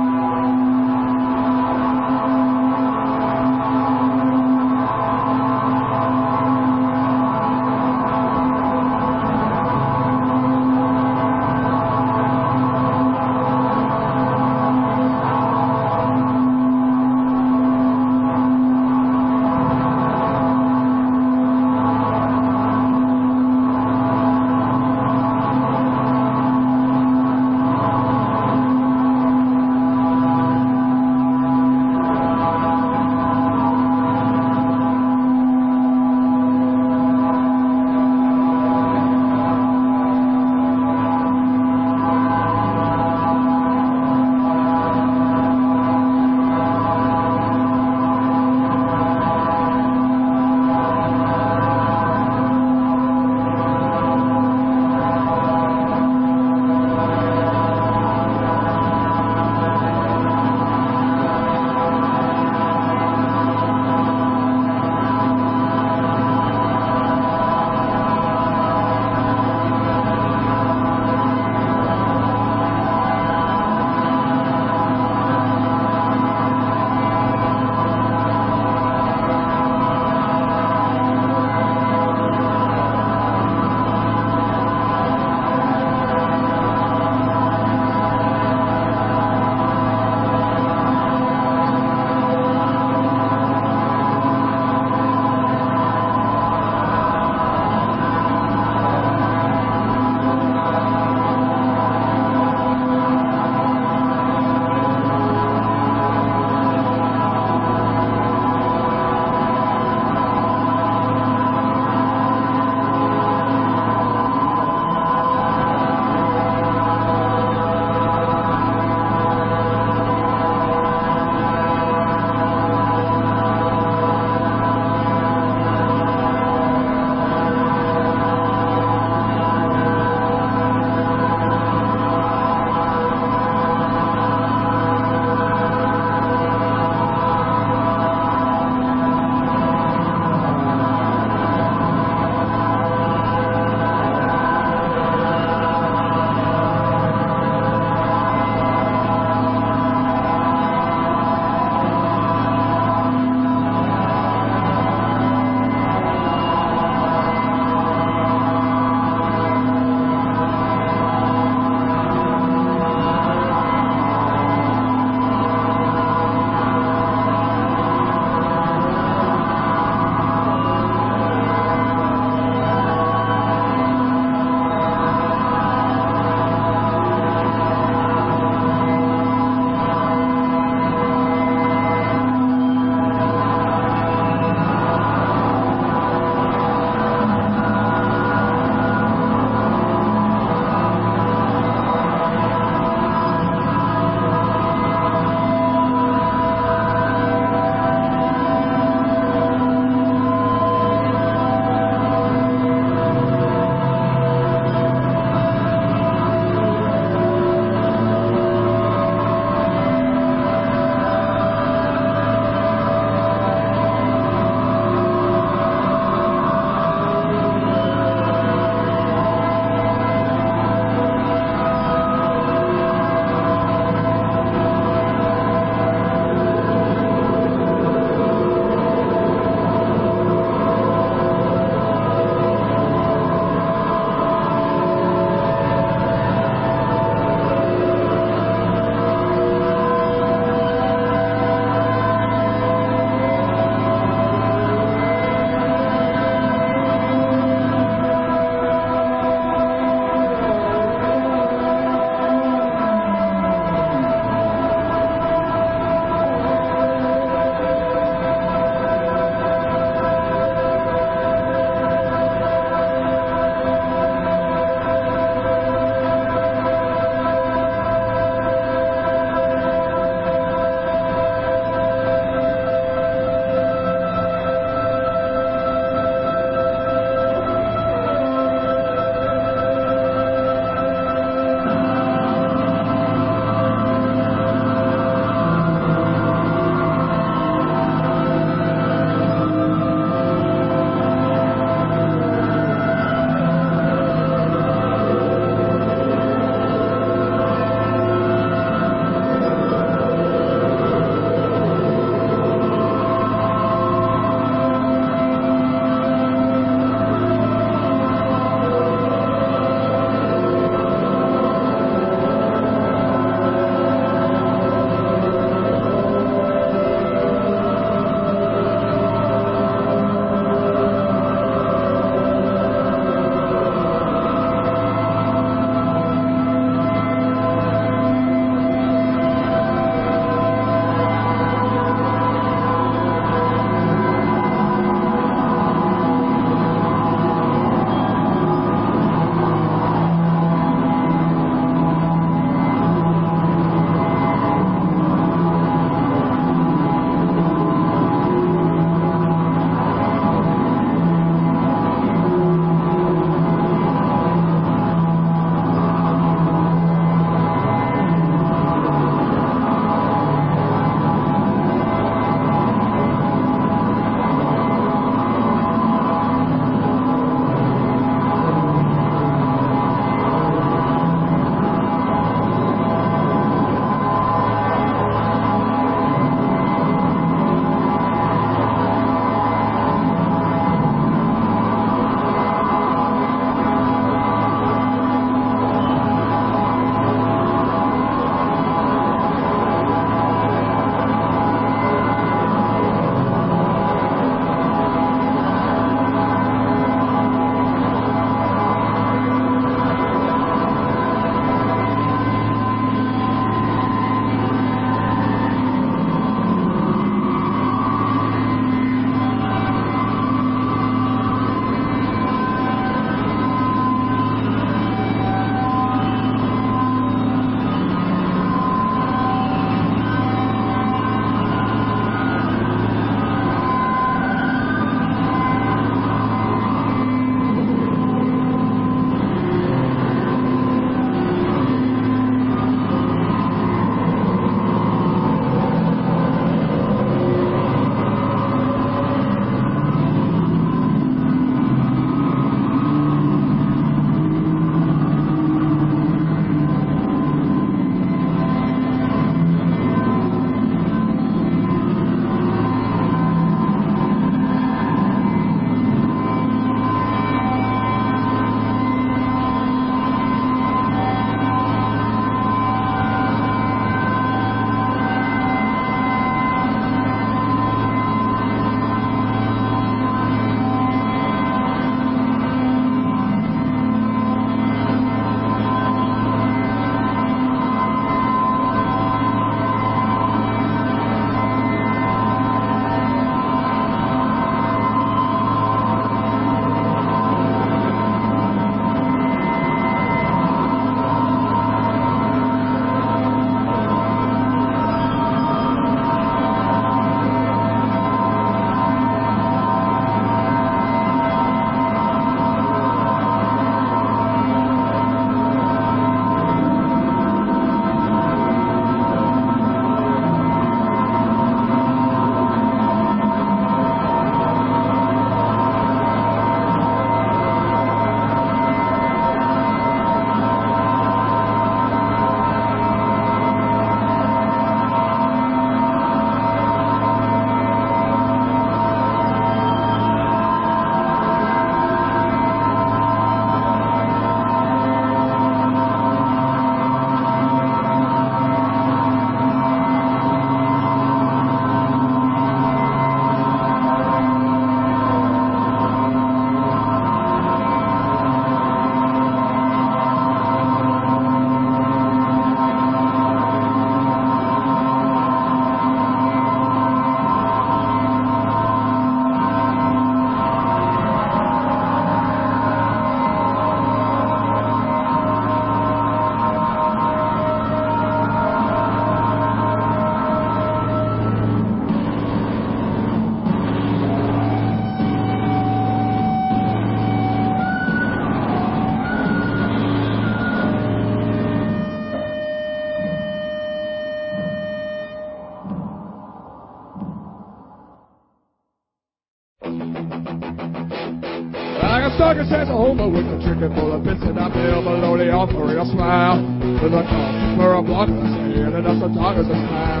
circus has a homo with a chicken full of bits and a bill below the offering a smile. With a coffin for a block of sand and us a talk as a smile.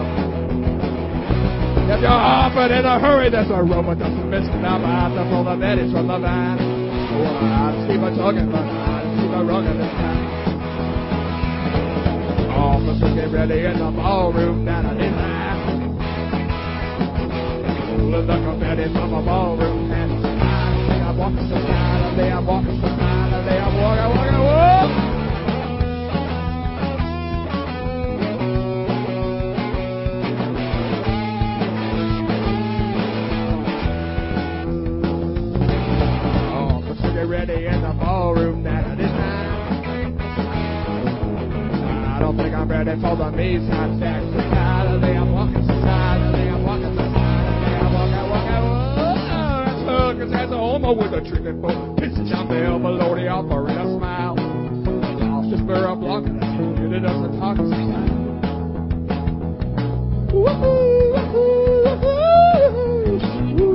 If you're hopping in a hurry, there's a robot that's a biscuit up out to pull the betties from the van. Oh, I just keep a talking, but I just keep a rocking this time. Officers get ready in the ballroom that I didn't have. Pulling the confetti from a ballroom and I'm walking so silently, I'm walking so silently, I'm walking, walking, walking. Ready in the ballroom that I didn't have. I don't think I'm ready for the knees hot sex. Silently, I'm walking so silently, I'm walking so silently, I'm walking, walking, walking. That's hookers has a homo with a chicken full. Pisses down there below the offering a smile. Lost his spur up blocking us, and it doesn't talk as a smile. Woohoo, woohoo, woohoo.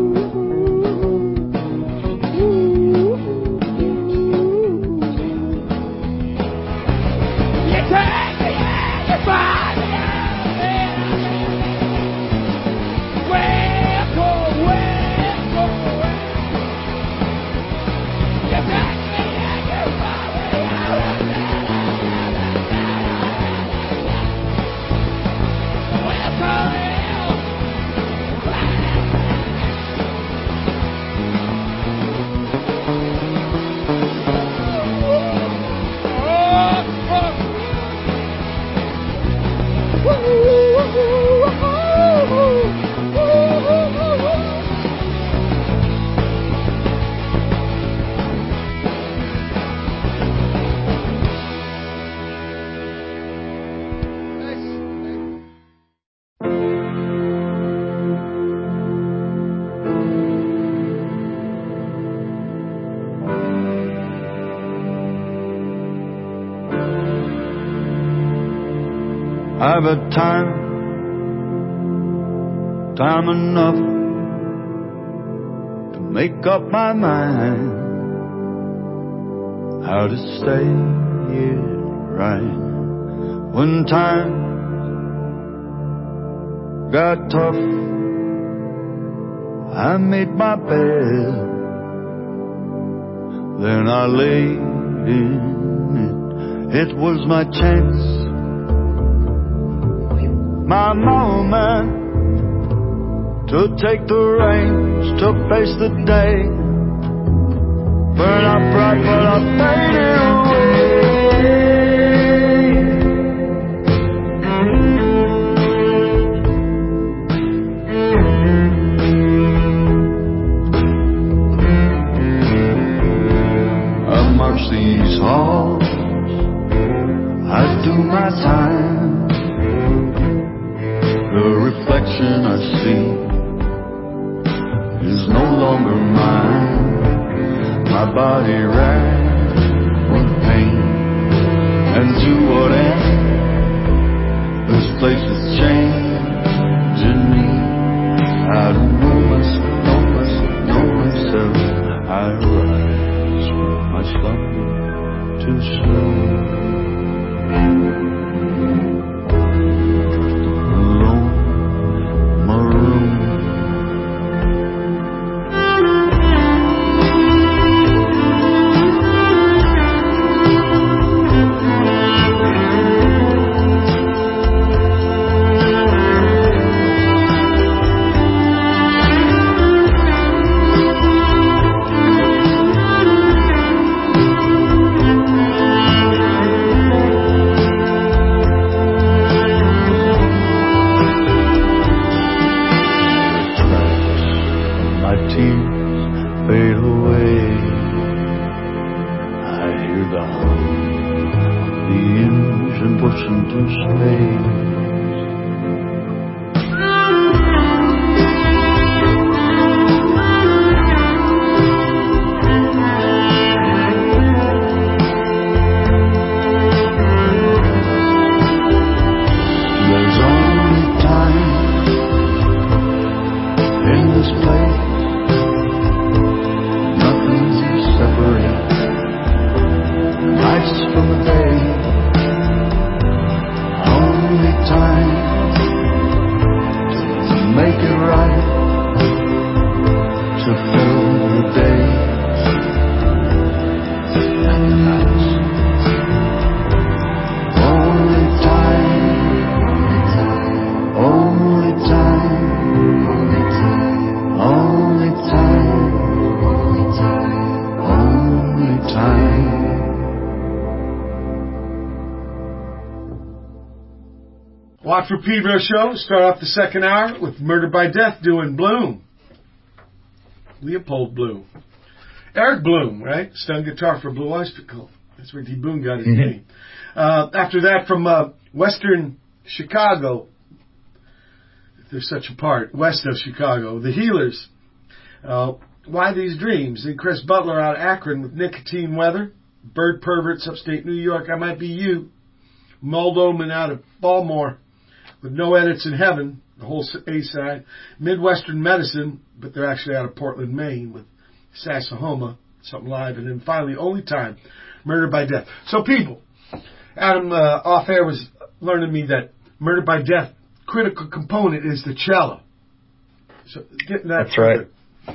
I've had time, time enough to make up my mind how to stay here right when time got tough. I made my bed, then I laid in it. It was my chance, my moment to take the reins, to face the day. Burn up bright, but I faded away. I march these halls, I do my time. The reflection I see is no longer mine. My body racked with pain, and to what end? This place is changing me. I don't know myself, know myself, know myself. I rise from my slumber too slow. Separate Watford Pedro Show. Start off the second hour with Murder by Death doing Bloom. Leopold Bloom. Eric Bloom, right? Stun guitar for Blue Oyster Cult. That's where D. Boone got his mm-hmm. name. Uh, after that, from uh, Western Chicago, if there's such a part, west of Chicago, the Healers. Uh, Why These Dreams? And Chris Butler out of Akron with Nicotine Weather. Bird Perverts, upstate New York, I Might Be You. Muldoman out of Baltimore with No Edits in Heaven, the whole A-side. Midwestern Medicine, but they're actually out of Portland, Maine with Sassahoma, something live. And then finally, Only Time, Murder by Death. So people, Adam uh, off air was learning me that Murder by Death critical component is the cello. So getting that. That's right.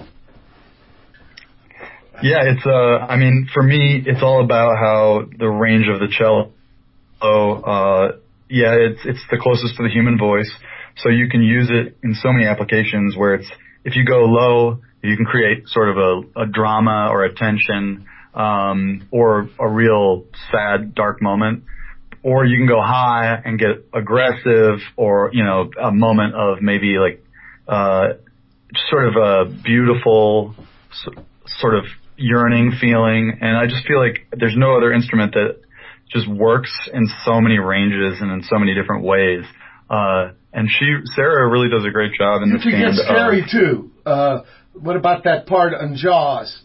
Yeah, it's uh I mean, for me, it's all about how the range of the cello. Uh, yeah, it's it's the closest to the human voice, so you can use it in so many applications where it's if you go low, you can create sort of a, a drama or a tension, um, or a real sad, dark moment. Or you can go high and get aggressive, or, you know, a moment of maybe like, uh, sort of a beautiful sort of yearning feeling. And I just feel like there's no other instrument that just works in so many ranges and in so many different ways. Uh, and she, Sarah really does a great job in you the can stand. get scary uh, too. Uh, what about that part on Jaws?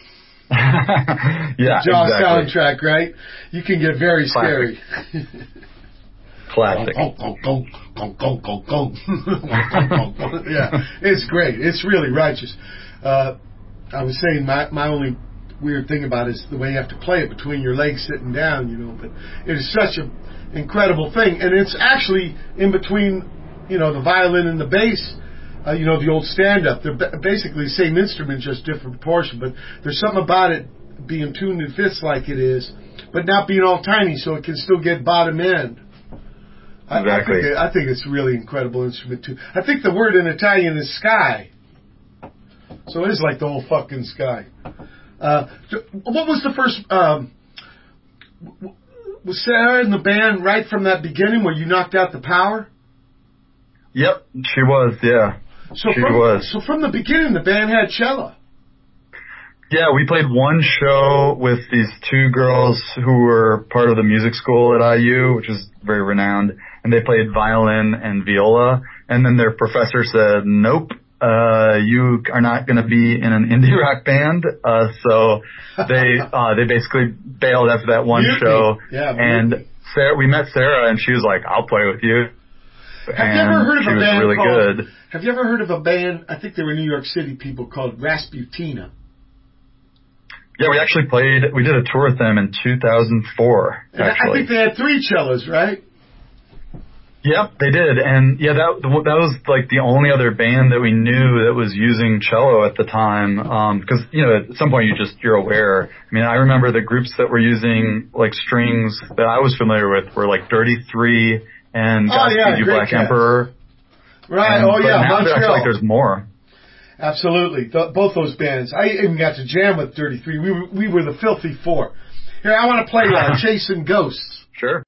Yeah, the Jaws exactly. soundtrack, right? You can get very Classic. scary. Classic. Yeah, it's great. It's really righteous. Uh, I was saying my my only weird thing about it is the way you have to play it between your legs sitting down, you know. But it is such an incredible thing, and it's actually in between, you know, the violin and the bass. Uh, you know, the old stand-up. They're ba- basically the same instrument, just different proportion. But there's something about it being tuned in fifths like it is, but not being all tiny, so it can still get bottom end. I, exactly. I, think it, I think it's a really incredible instrument too. I think the word in Italian is sky, so it is like the whole fucking sky. Uh, what was the first? Um, was Sarah in the band right from that beginning, where you knocked out the power? Yep, she was. Yeah. So she from, was. So from the beginning, the band had cello. Yeah, we played one show with these two girls who were part of the music school at I U, which is very renowned, and they played violin and viola. And then their professor said, "Nope, uh, you are not going to be in an indie rock band." Uh, so they uh, they basically bailed after that one Mutiny. show. Yeah, and Sarah, we met Sarah, and she was like, "I'll play with you." Have and you ever heard of she a was band really called, good. Have you ever heard of a band, I think they were New York City people, called Rasputina? Yeah, we actually played, we did a tour with them in two thousand four, And actually. I think they had three cellos, right? Yep, they did. And yeah, that that was like the only other band that we knew that was using cello at the time. Um, cause, you know, at some point you just, you're aware. I mean, I remember the groups that were using like strings that I was familiar with were like Dirty Three and Oh, Godspeed yeah, You great Black cats. Emperor. Right, And, oh but yeah, now I feel Montreal. like there's more. Absolutely, Th- both those bands. I even got to jam with Dirty Three. We were, we were the Filthy Four. Here, I want to play uh, Chasing Ghosts. Sure.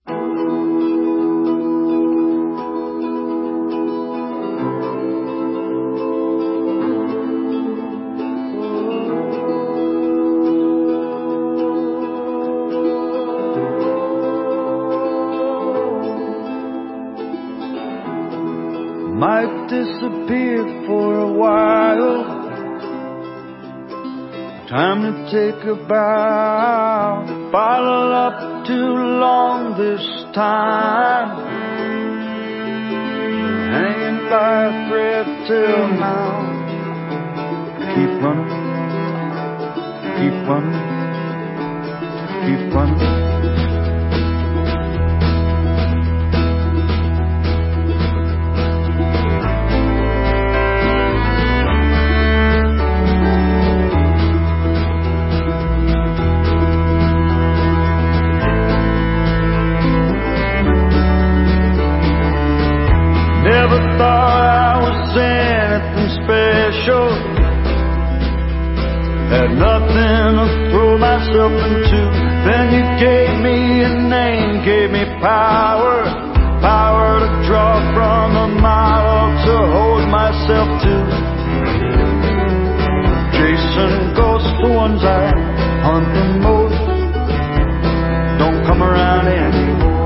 Might disappear for a while. Time to take a bow. Bottle up too long this time. Hanging by a thread till now. Keep running. Keep running. Keep running. Never thought I was anything special. Had nothing to throw myself into. Then you gave me a name, gave me power, power to draw ones I hunt the most don't come around anymore.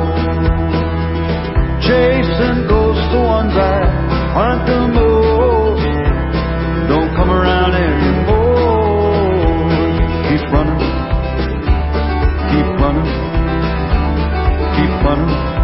Chasing ghosts, the ones I hunt the most don't come around anymore. Keep running, keep running, keep running.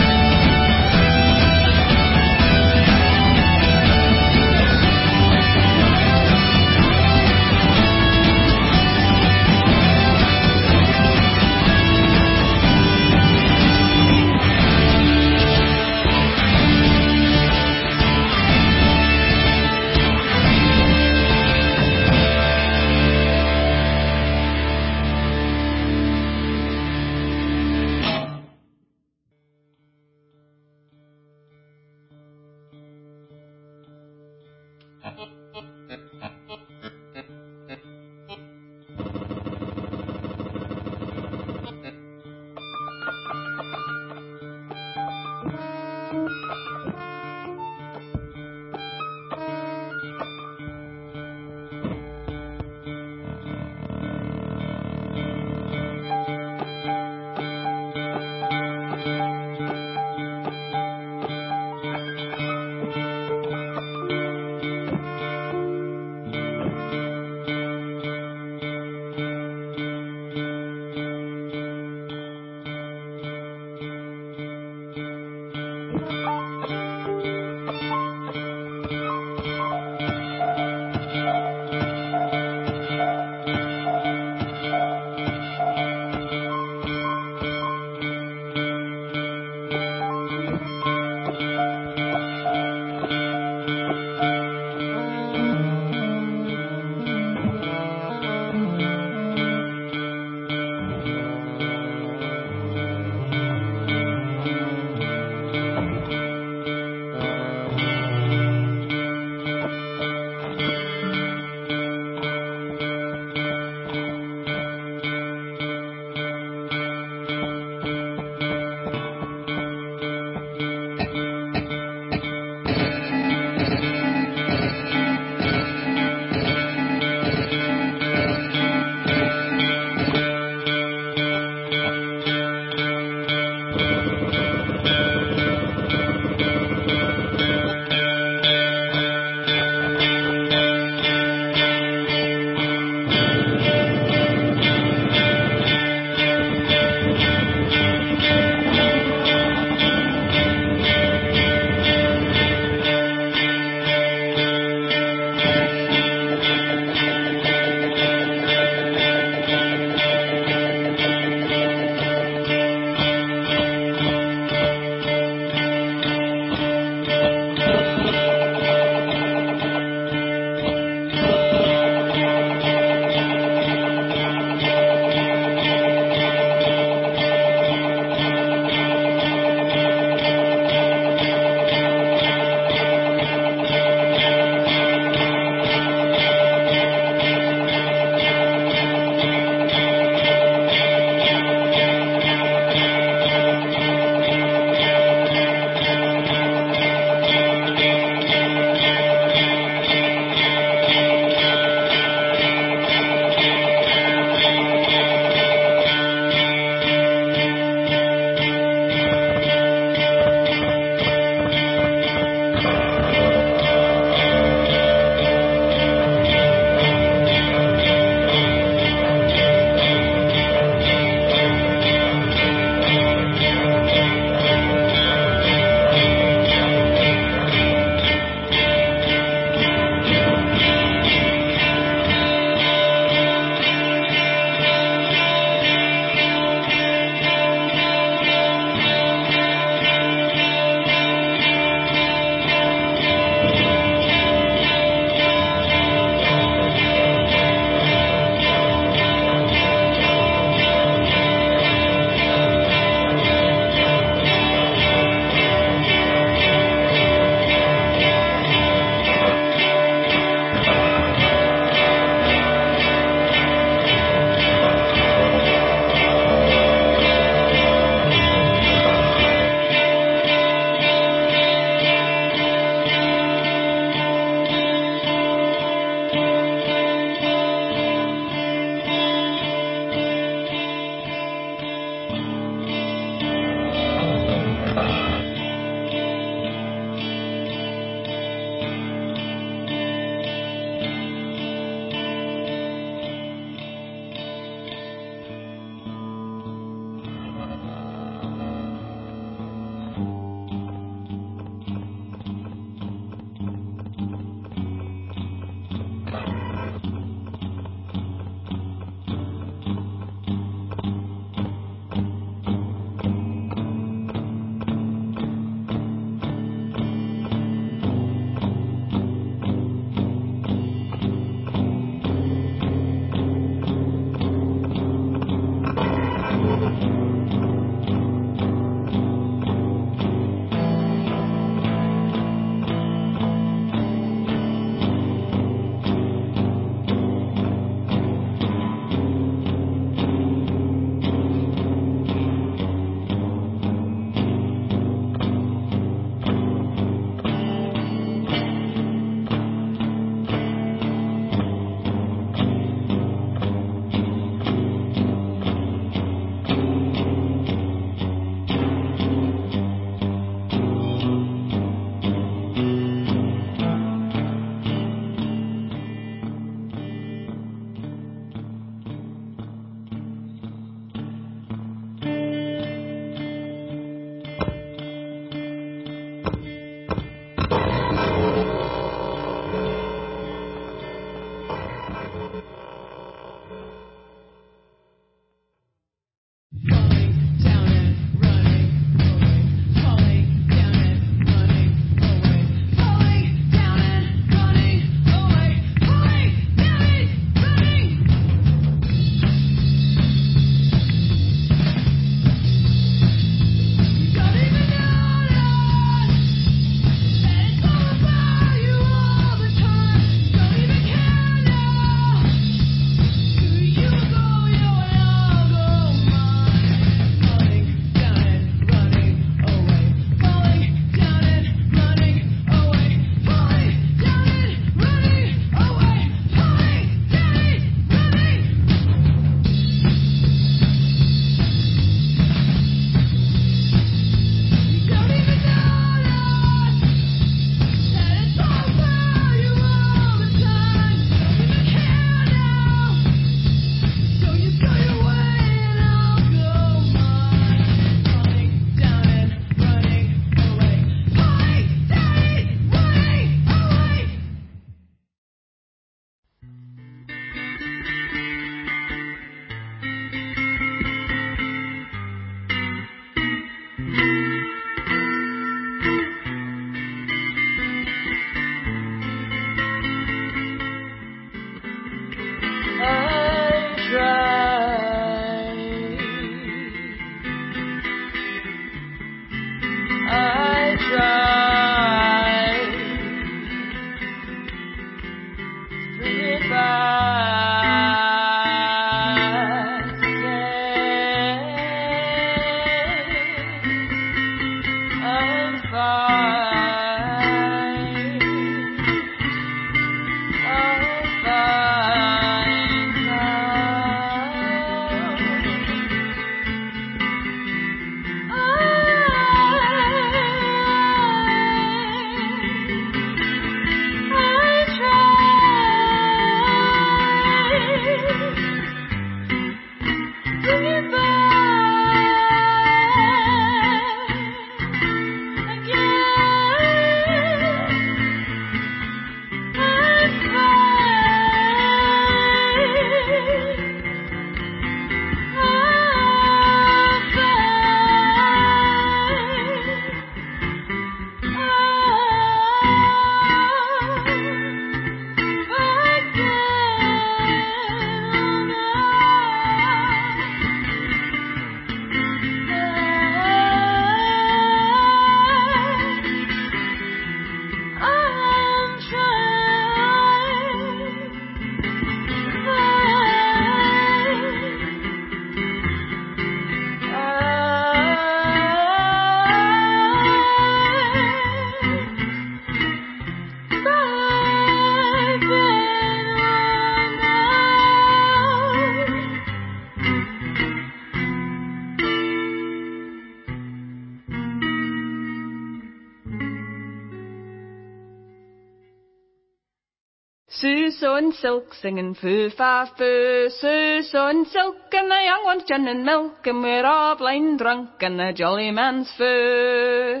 Suso and Silk singing foo fa foo. Suso and Silk and the young ones gin and milk, and we're all blind drunk and the jolly man's foo.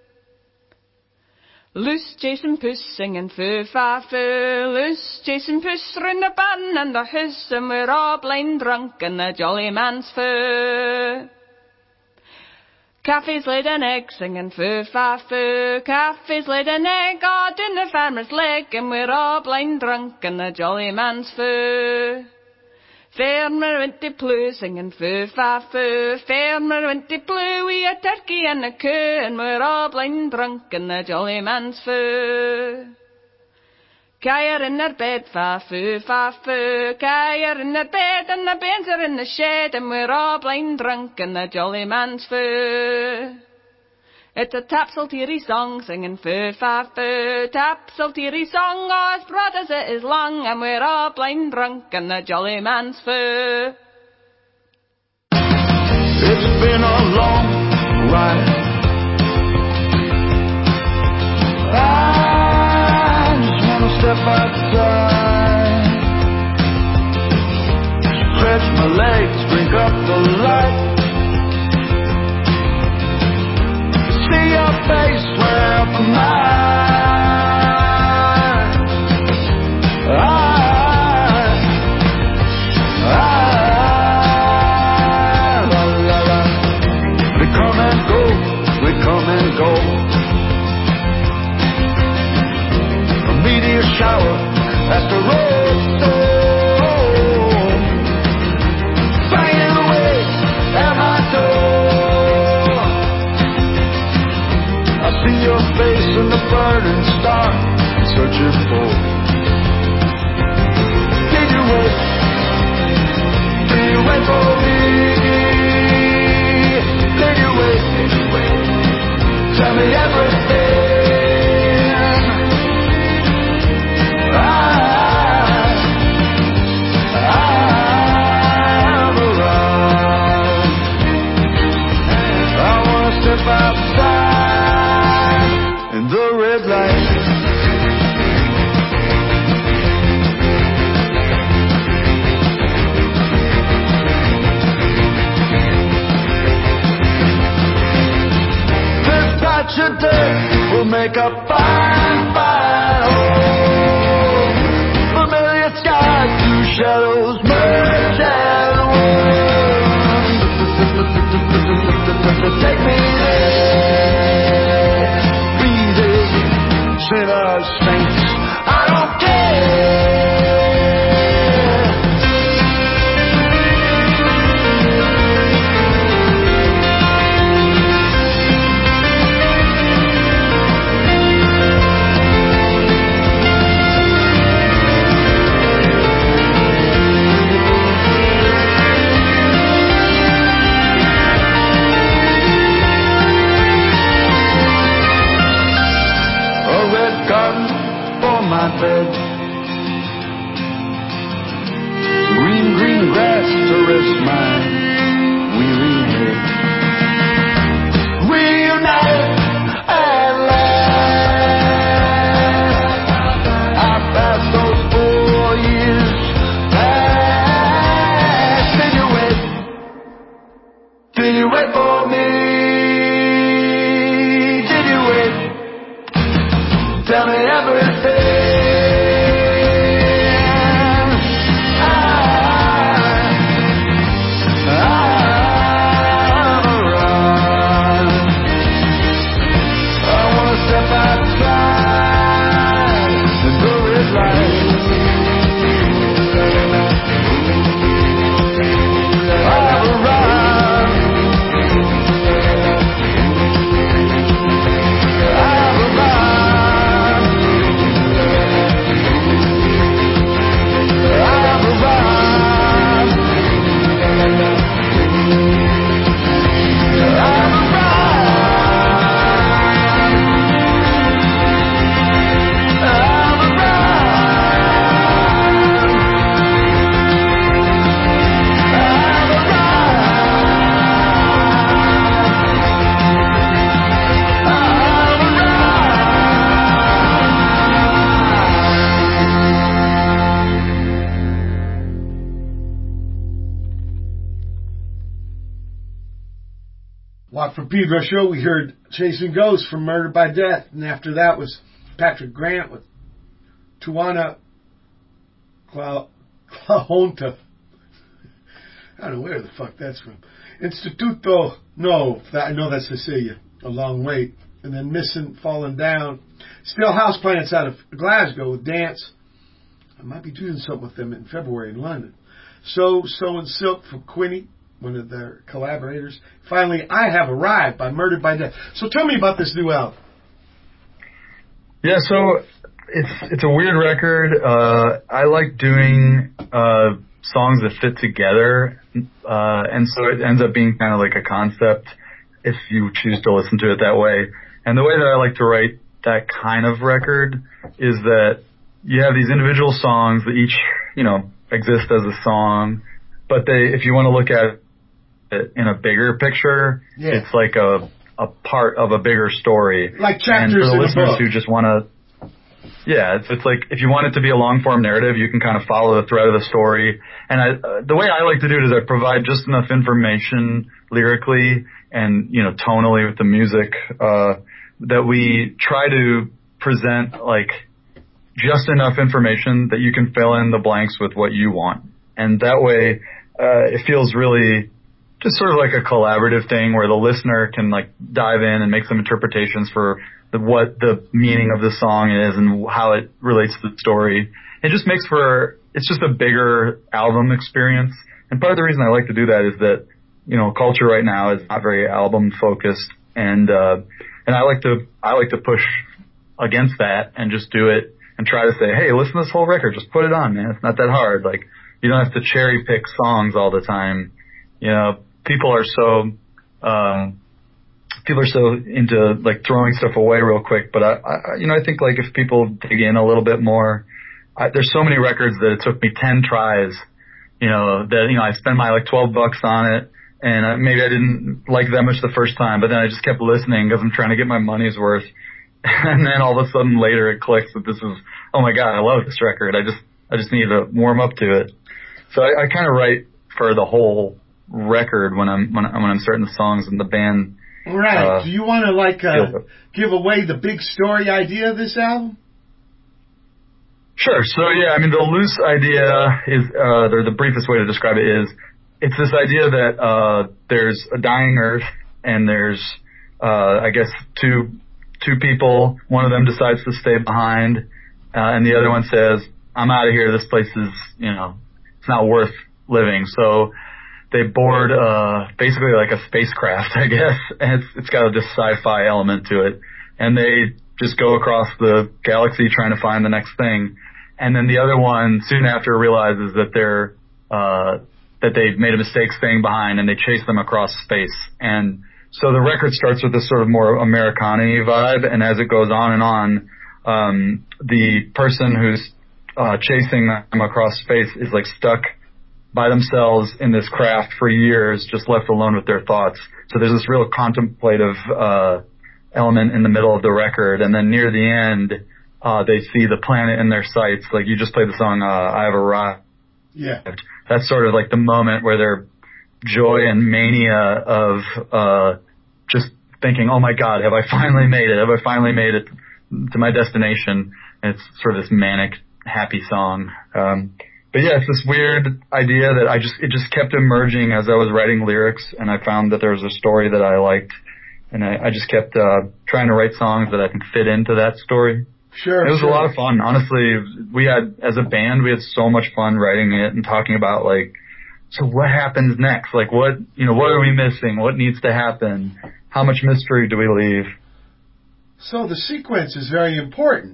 Loose Jason Puss singing foo fa foo. Loose Jason Puss round the barn and the house, and we're all blind drunk and the jolly man's foo. Caffee's laid an egg singing foo fa foo. Caffee's laid an egg all down the farmer's leg, and we're all blind drunk and the jolly man's foo. Farmer went to Plew singing foo fa foo. Farmer went to Plew with a turkey and a coo, and we're all blind drunk and the jolly man's foo. Kyer in their bed, fa foo, fa foo. Kyer in their bed, and the bairns are in the shed, and we're all blind drunk and the jolly man's foo. It's a tap-saltery song, singing foo, fa foo. Tap-saltery song, oh, as broad as it is long, and we're all blind drunk and the jolly man's foo. It's been a long ride. Step outside, stretch my legs, drink up the light, see your face where for mine. I, I, la, la, la. We come and go, we come and go. Meteor shower at the road store, banging away at my door. I see your face in the burning star, searching for. Did you wait? Did you wait for me? Did you wait? Did you wait? Tell me everything. Outside in the red light, this patch of dirt my bed. Green, green grass to rest my weary head. Reunite at last. I passed those four years past. Did you wait? Did you wait for me? Did you wait? Tell me everything. For Pedro Show, we heard Chasing Ghosts from Murdered by Death, and after that was Patrick Grant with Tuana Clahonta. I don't know where the fuck that's from. Instituto, no, I know that's Cecilia, a long wait. And then Missing, Falling Down. Still Houseplants out of Glasgow with Dance. I might be doing something with them in February in London. So, So and Silk from Quinny, one of their collaborators. Finally, I Have Arrived by Murdered by Death. So tell me about this new album. Yeah, so it's it's a weird record. Uh, I like doing uh, songs that fit together, uh, and so it ends up being kind of like a concept if you choose to listen to it that way. And the way that I like to write that kind of record is that you have these individual songs that each, you know, exist as a song, but they, if you want to look at it in a bigger picture, yeah. It's like a a part of a bigger story. Like chapters and for the in listeners a book. who just want to, yeah, it's it's like if you want it to be a long form narrative, you can kind of follow the thread of the story. And I, uh, the way I like to do it is I provide just enough information lyrically and, you know, tonally with the music uh, that we try to present like just enough information that you can fill in the blanks with what you want. And that way, uh, it feels really just sort of like a collaborative thing where the listener can like dive in and make some interpretations for the, what the meaning of the song is and how it relates to the story. It just makes for, it's just a bigger album experience. And part of the reason I like to do that is that, you know, culture right now is not very album focused. And, uh, and I like to, I like to push against that and just do it and try to say, hey, listen to this whole record. Just put it on, man. It's not that hard. Like, you don't have to cherry pick songs all the time. You know, people are so, um, people are so into like throwing stuff away real quick. But I, I, you know, I think like if people dig in a little bit more, I, there's so many records that it took me ten tries, you know, that, you know, I spent my like twelve bucks on it and I, maybe I didn't like that much the first time, but then I just kept listening because I'm trying to get my money's worth. And then all of a sudden later it clicks that this is, oh my God, I love this record. I just, I just need to warm up to it. So I, I kind of write for the whole record when I'm when, I, when I'm starting the songs and the band. Right. Uh, Do you want to like uh, give away the big story idea of this album? Sure. So yeah, I mean the loose idea is, uh, or the briefest way to describe it is, it's this idea that uh, there's a dying Earth and there's, uh, I guess two two people. One of them decides to stay behind, uh, and the other one says, "I'm out of here. This place is, you know, it's not worth living." So they board uh, basically like a spacecraft, I guess, and it's, it's got this sci-fi element to it. And they just go across the galaxy trying to find the next thing. And then the other one soon after realizes that they're uh, that they've made a mistake staying behind, and they chase them across space. And so the record starts with this sort of more Americana-y vibe, and as it goes on and on, um, the person who's uh, chasing them across space is like stuck by themselves in this craft for years, just left alone with their thoughts. So there's this real contemplative uh, element in the middle of the record, and then near the end, uh, they see the planet in their sights. Like you just played the song, uh, I Have Arrived. Yeah. That's sort of like the moment where their joy and mania of uh, just thinking, oh my God, have I finally made it? Have I finally made it to my destination? And it's sort of this manic, happy song. Um, But yeah, it's this weird idea that I just, it just kept emerging as I was writing lyrics, and I found that there was a story that I liked, and I, I just kept, uh, trying to write songs that I think fit into that story. Sure. It was sure. a lot of fun. Honestly, we had, as a band, we had so much fun writing it and talking about like, so what happens next? Like what, you know, what are we missing? What needs to happen? How much mystery do we leave? So the sequence is very important.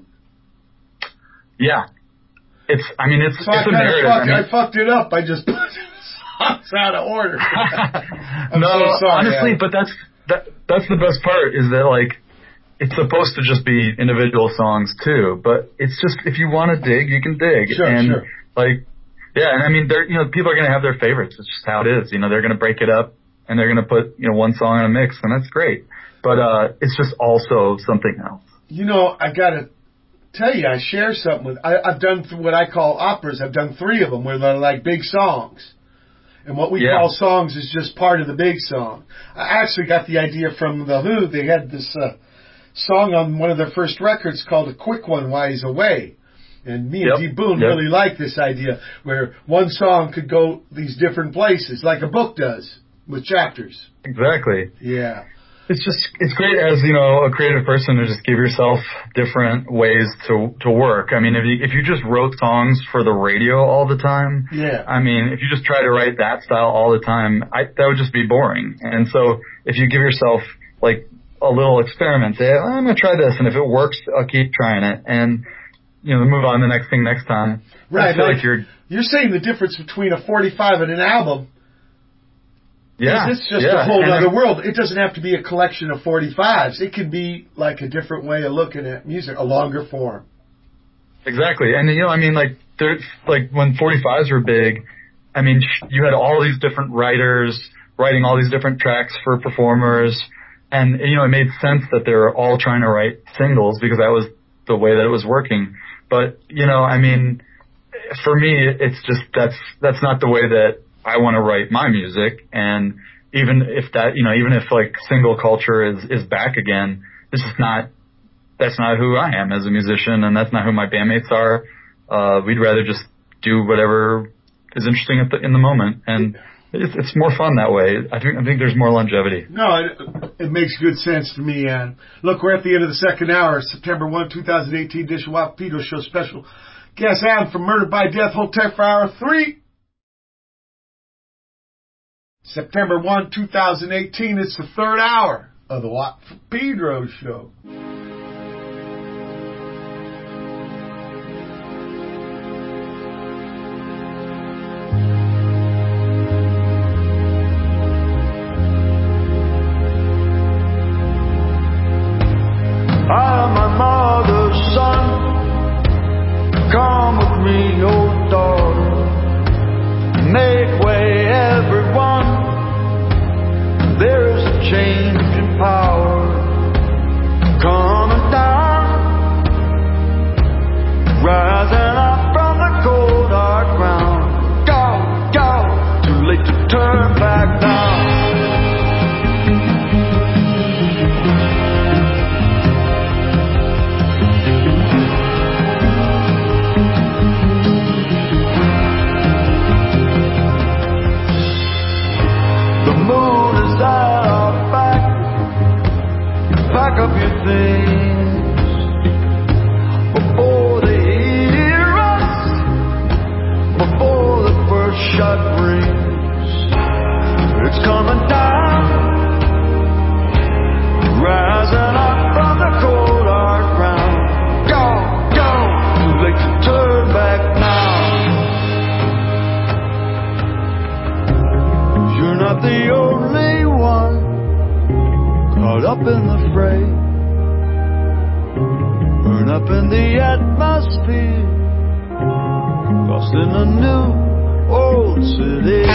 Yeah. It's, I mean, it's, so it's I a narrative. Fucked, I, mean, I fucked it up. I just put songs out of order. I'm no, so sorry, honestly, Adam. but that's, that, that's the best part is that like, it's supposed to just be individual songs too, but it's just, if you want to dig, you can dig. Sure, and sure. like, yeah, and I mean, they're, you know, people are going to have their favorites. It's just how it is. You know, they're going to break it up and they're going to put, you know, one song in a mix, and that's great. But, uh, it's just also something else. You know, I gotta tell you, I share something with, I, I've done th- what I call operas. I've done three of them where they're like big songs. And what we Yeah. call songs is just part of the big song. I actually got the idea from The Who. They had this uh, song on one of their first records called A Quick One While He's Away. And me and Yep. Dee Boone Yep. really liked this idea where one song could go these different places, like a book does with chapters. Exactly. Yeah. It's just, it's great as, you know, a creative person to just give yourself different ways to, to work. I mean, if you, if you just wrote songs for the radio all the time, Yeah. I mean, if you just try to write that style all the time, I, that would just be boring. And so if you give yourself like a little experiment, say, I'm going to try this, and if it works, I'll keep trying it. And, you know, move on to the next thing next time. Right. I feel like, like you're, you're saying the difference between a forty-five and an album. yeah. It's just yeah. a whole and other then, world. It doesn't have to be a collection of forty-fives. It could be like a different way of looking at music, a longer form. Exactly. And, you know, I mean, like, there's, like, when forty-fives were big, I mean, you had all these different writers writing all these different tracks for performers. And, you know, it made sense that they were all trying to write singles because that was the way that it was working. But, you know, I mean, for me, it's just, that's, that's not the way that I want to write my music. And even if that, you know, even if like single culture is, is back again, this is not, that's not who I am as a musician, and that's not who my bandmates are. Uh, we'd rather just do whatever is interesting at the, in the moment. And it's, it's more fun that way. I think, I think there's more longevity. No, it, it makes good sense to me, Adam. Look, we're at the end of the second hour, September first, twenty eighteen edition Watt Pedro Show special. Guest Adam from Murdered by Death. Hold tight for hour three. September first, twenty eighteen. It's the third hour of the Watt Pedro Show. I am my mother's son. Come with me, oh daughter. Make way, everyone. There's a change in power coming down, rising up from the cold hard ground. Go, go, too late to turn back now. Pack up your things before they hear us, before the first shot rings. It's coming down, rising up from the cold hard ground. Go, go, too late to turn back now. You're not the only one caught up in the fray. We're not up in the atmosphere, lost in a new old city.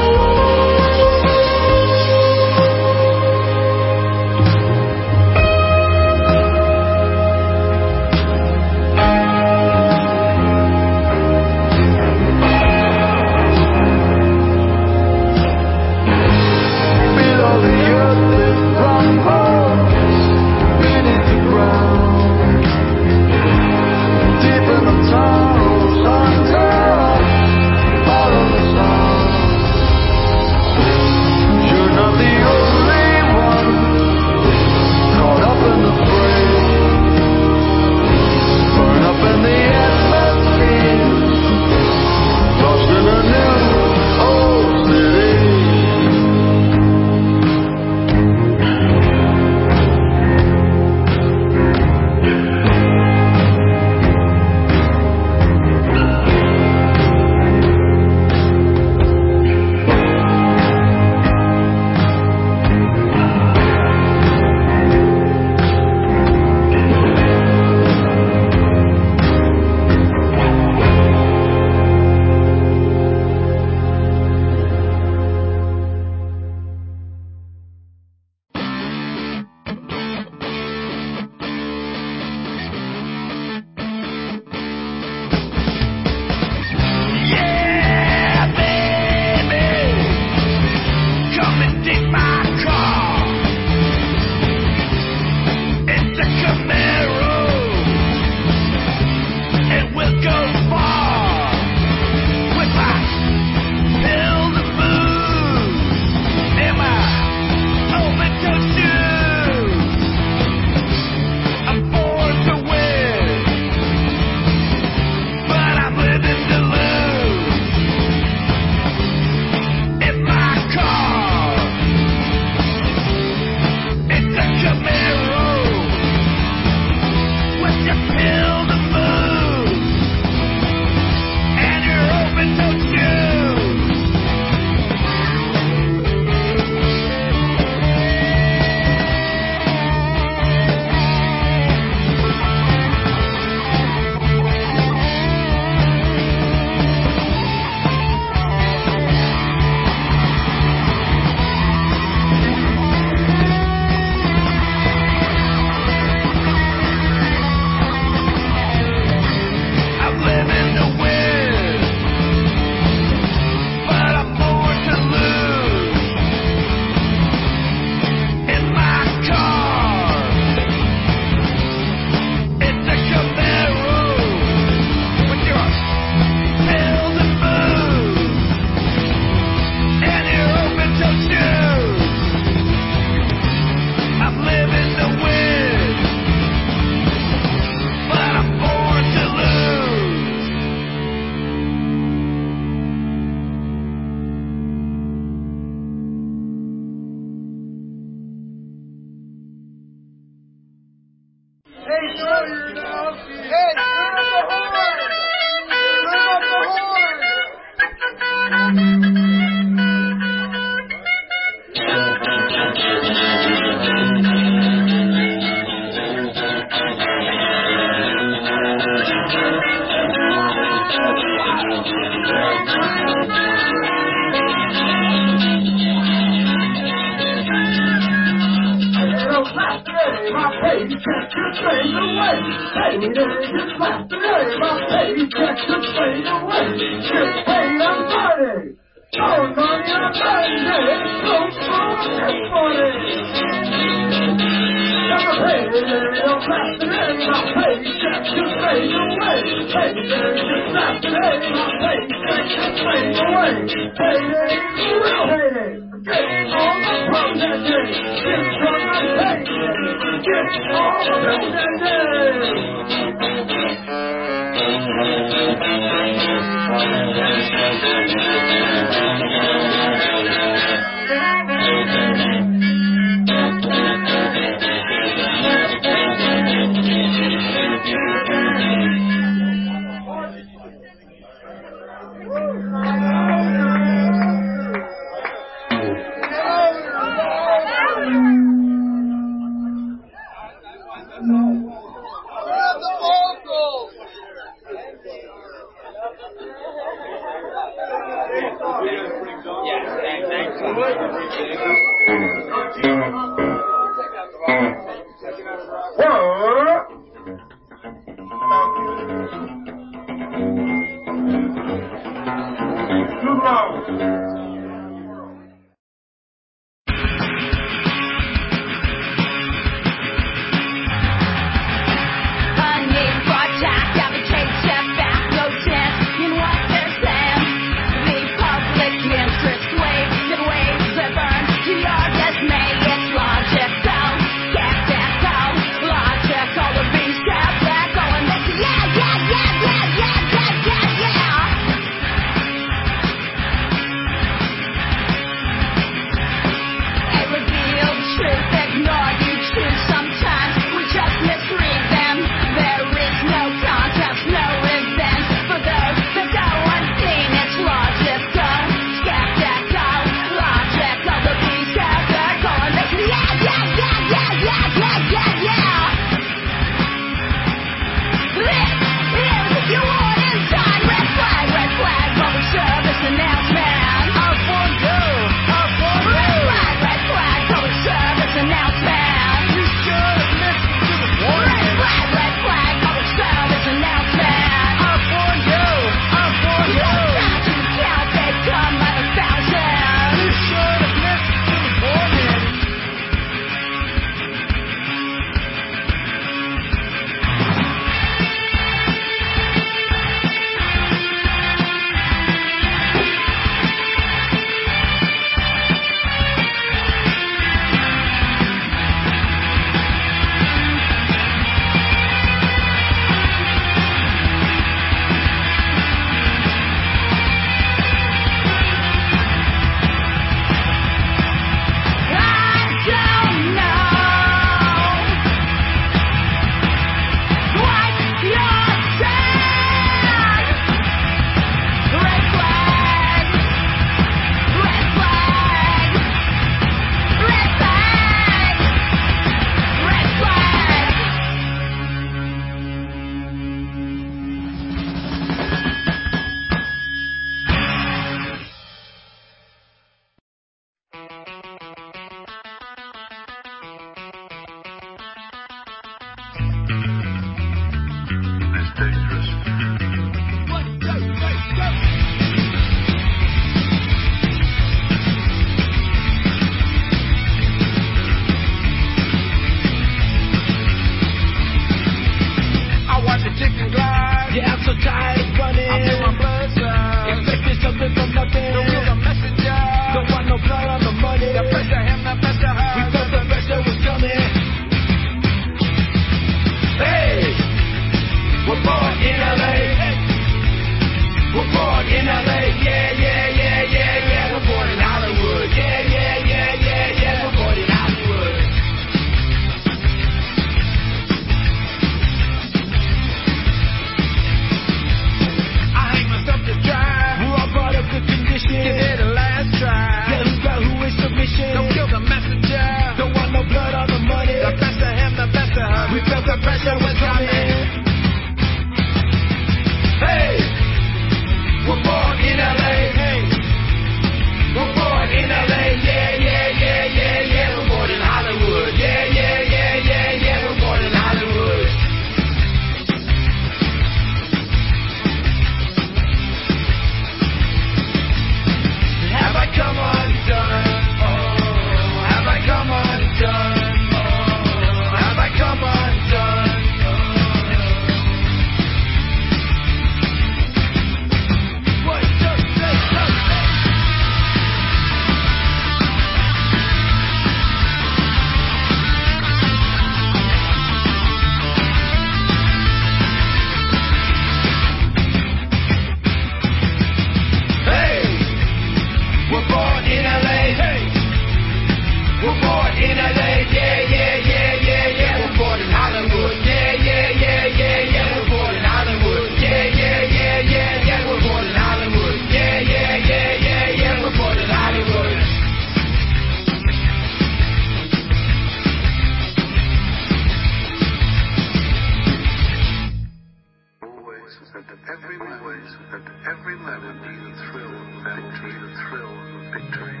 always, at every moment, be the thrill of victory, the thrill of victory.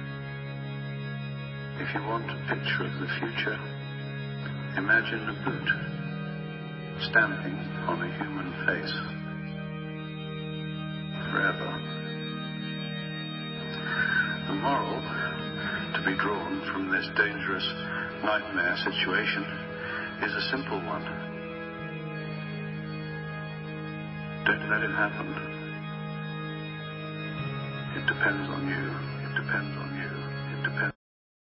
If you want a picture of the future, imagine a boot stamping on a human face forever. The moral to be drawn from this dangerous nightmare situation is a simple one. Don't let it happen. It depends on you. It depends on you. It depends.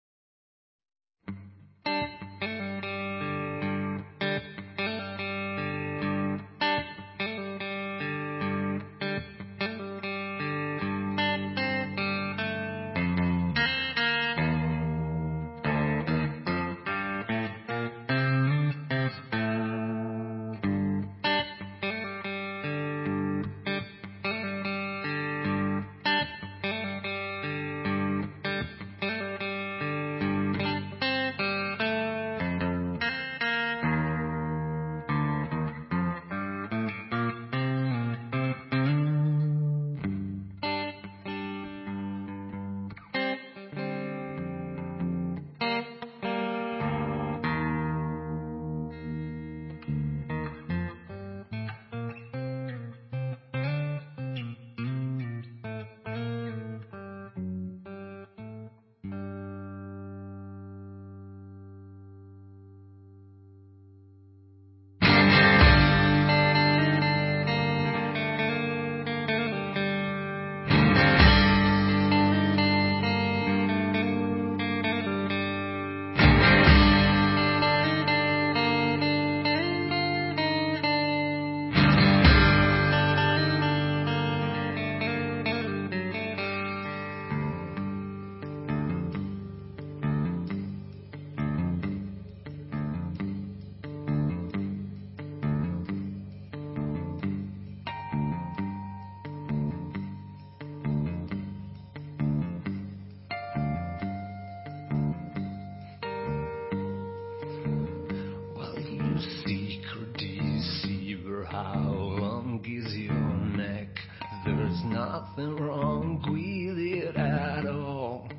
Nothing wrong with it at all.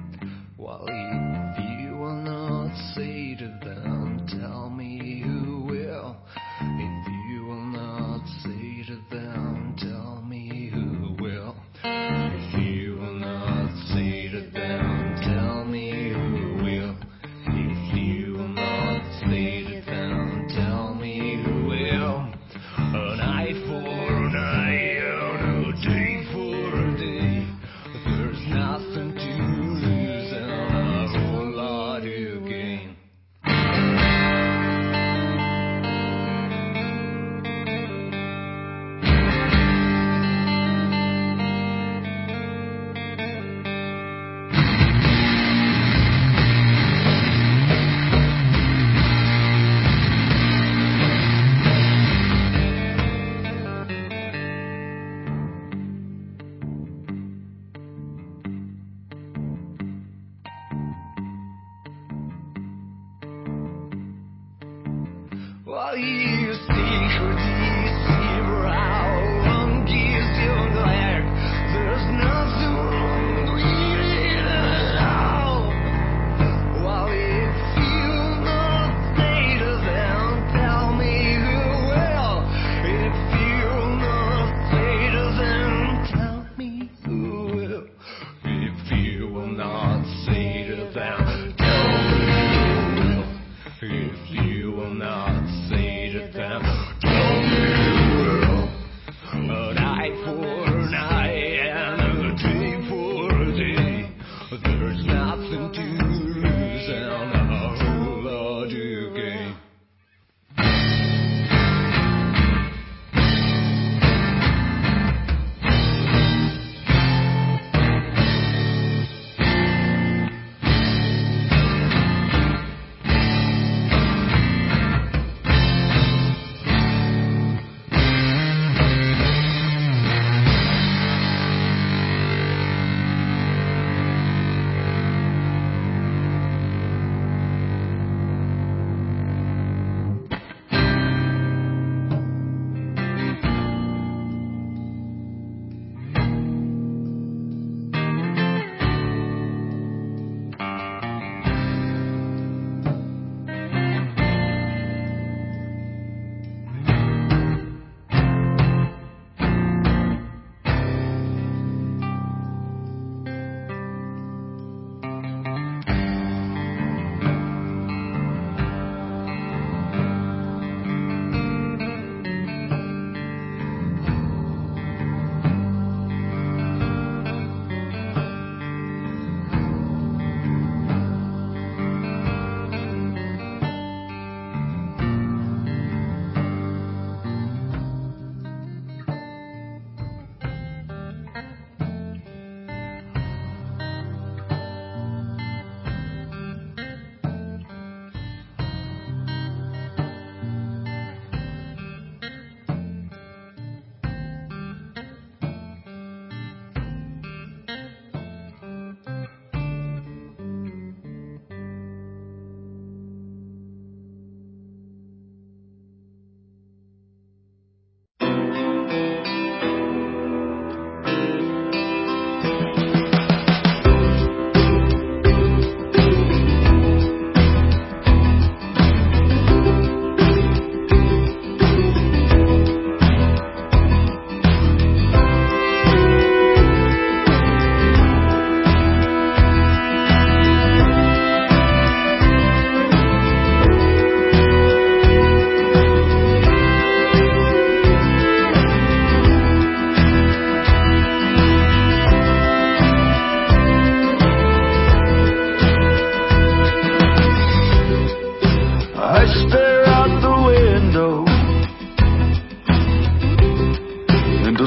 Well, if you will not say to them, tell me who will. If you will not say to them, tell me who will. If you will not say to them, tell me who will. If you will not say to them, tell me who will. An eye for an eye, a day for a day. There's nothing to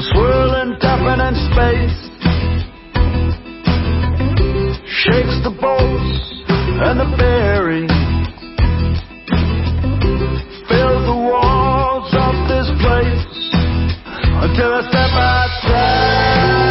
swirling, tapping in space, shakes the bolts and the bearings, fills the walls of this place until I step outside.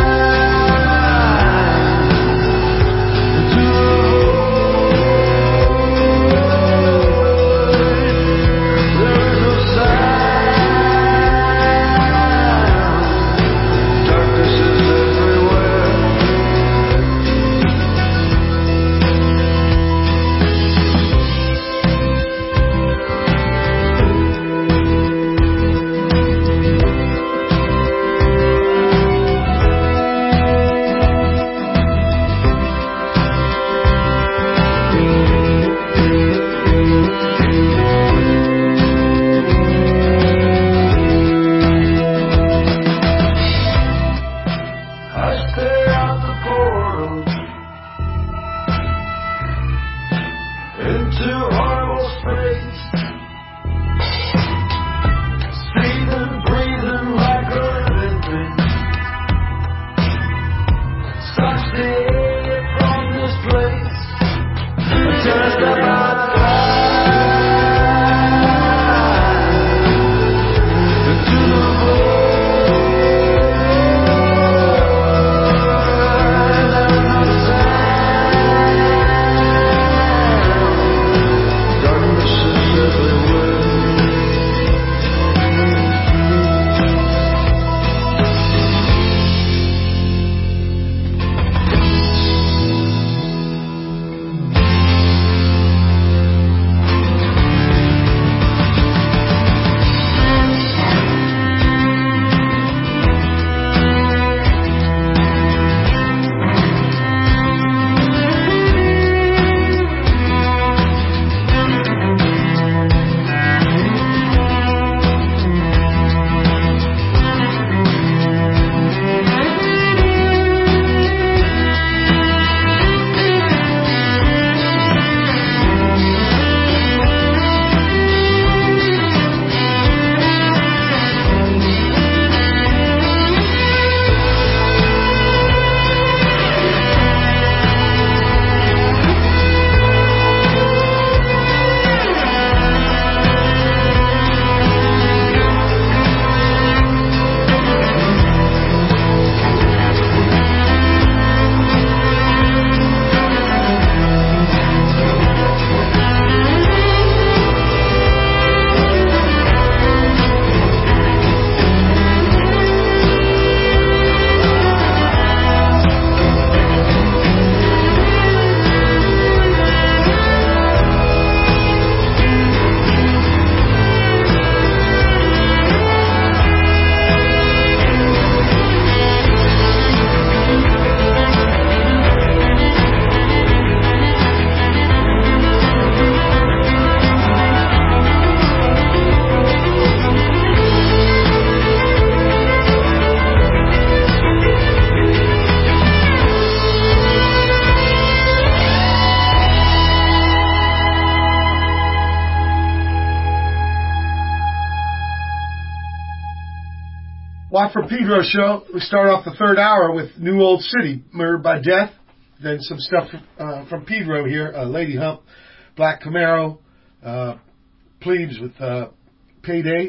Watt from Pedro show. We start off the third hour with New Old City, Murdered by Death. Then some stuff uh, from Pedro here, uh, Lady Hump, Black Camaro, uh, Plebes with uh, Payday,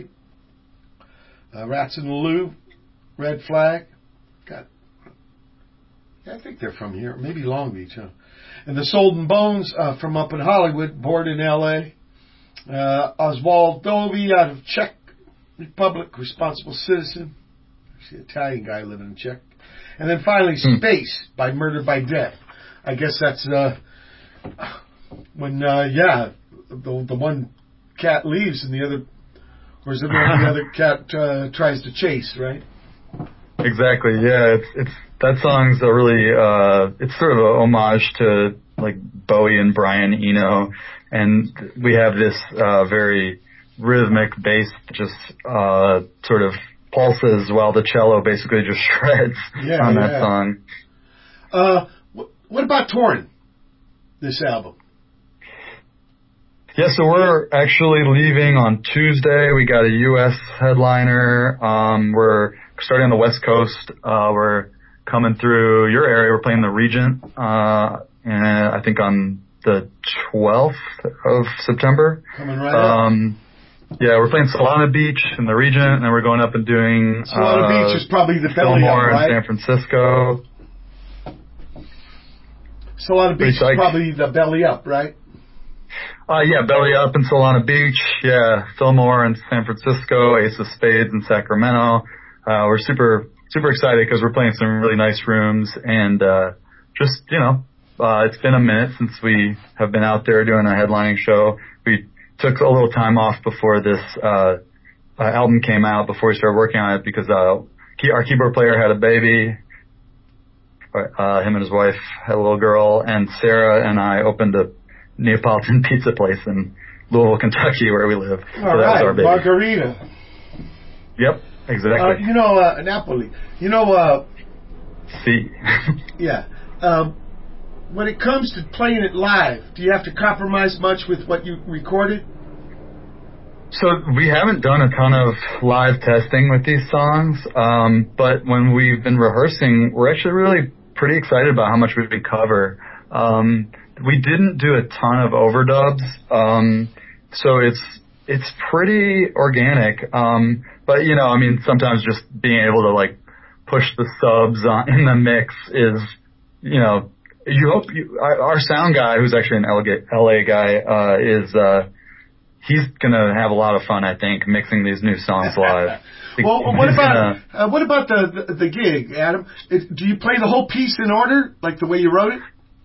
uh, Rats in the Louvre, Red Flag. Got, yeah, I think they're from here, maybe Long Beach, huh? And the Soul and Bones uh, from up in Hollywood, born in L A. Uh, Oswald Dovey out of Czech Republic, Responsible Citizen. The Italian guy living in Czech. And then finally, hmm. Space by Murdered by Death. I guess that's uh, when, uh, yeah, the, the one cat leaves and the other, or is it when the other cat uh, tries to chase, right? Exactly, yeah. It's, it's that song's a really, uh, it's sort of a homage to like Bowie and Brian Eno. And we have this uh, very rhythmic bass that just uh, sort of pulses while the cello basically just shreds yeah, on that yeah. song. Uh, wh- what about touring this album? Yeah, so we're actually leaving on Tuesday. We got a U S headliner. Um, we're starting on the West Coast. Uh, we're coming through your area. We're playing the Regent, uh, and I think on the twelfth of September. Coming right um, up. Yeah, we're playing Solana Beach in the Regent, and then we're going up and doing Solana uh, Beach is probably the belly Fillmore up, right? in San Francisco. Solana Beach is probably the belly up, right? Uh, yeah, belly up in Solana Beach. Yeah, Fillmore in San Francisco, Ace of Spades in Sacramento. Uh, we're super, super excited because we're playing some really nice rooms, and uh, just, you know, uh, it's been a minute since we have been out there doing a headlining show. We took a little time off before this uh, uh, album came out, before we started working on it, because uh, key, our keyboard player had a baby. Uh, him and his wife had a little girl, and Sarah and I opened a Neapolitan pizza place in Louisville, Kentucky, where we live. All so that right, was our baby. Margarita. Yep, exactly. Uh, you know, uh, Napoli. You know, uh, See. yeah. Um, when it comes to playing it live, do you have to compromise much with what you recorded? So we haven't done a ton of live testing with these songs, um, but when we've been rehearsing, we're actually really pretty excited about how much we can cover. Um, we didn't do a ton of overdubs, um, so it's it's pretty organic. Um, but you know, I mean, sometimes just being able to like push the subs on, in the mix is, you know, you hope you, our, our sound guy, who's actually an L A guy, uh, is. Uh, He's gonna have a lot of fun, I think, mixing these new songs live. Well, what He's about gonna, uh, what about the, the the gig, Adam? It, do you play the whole piece in order, like the way you wrote it?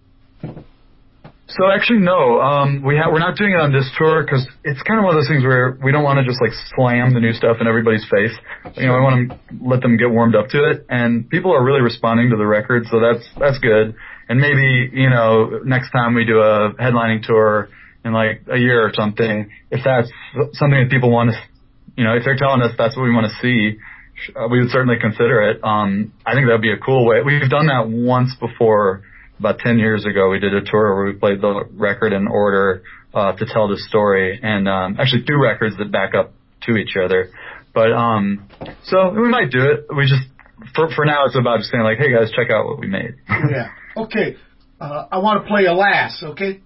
So actually, no. Um, we ha- we're not doing it on this tour because it's kind of one of those things where we don't want to just like slam the new stuff in everybody's face. You know, we want to let them get warmed up to it, and people are really responding to the record, so that's that's good. And maybe, you know, next time we do a headlining tour in like a year or something, if that's something that people want to, you know, if they're telling us that's what we want to see, we would certainly consider it. Um, I think that'd be a cool way. We've done that once before, about ten years ago. We did a tour where we played the record in order uh, to tell the story, and um, actually two records that back up to each other. But um, so we might do it. We just for for now it's about just saying like, hey guys, check out what we made. Yeah. Okay. Uh, I want to play Alas. Okay.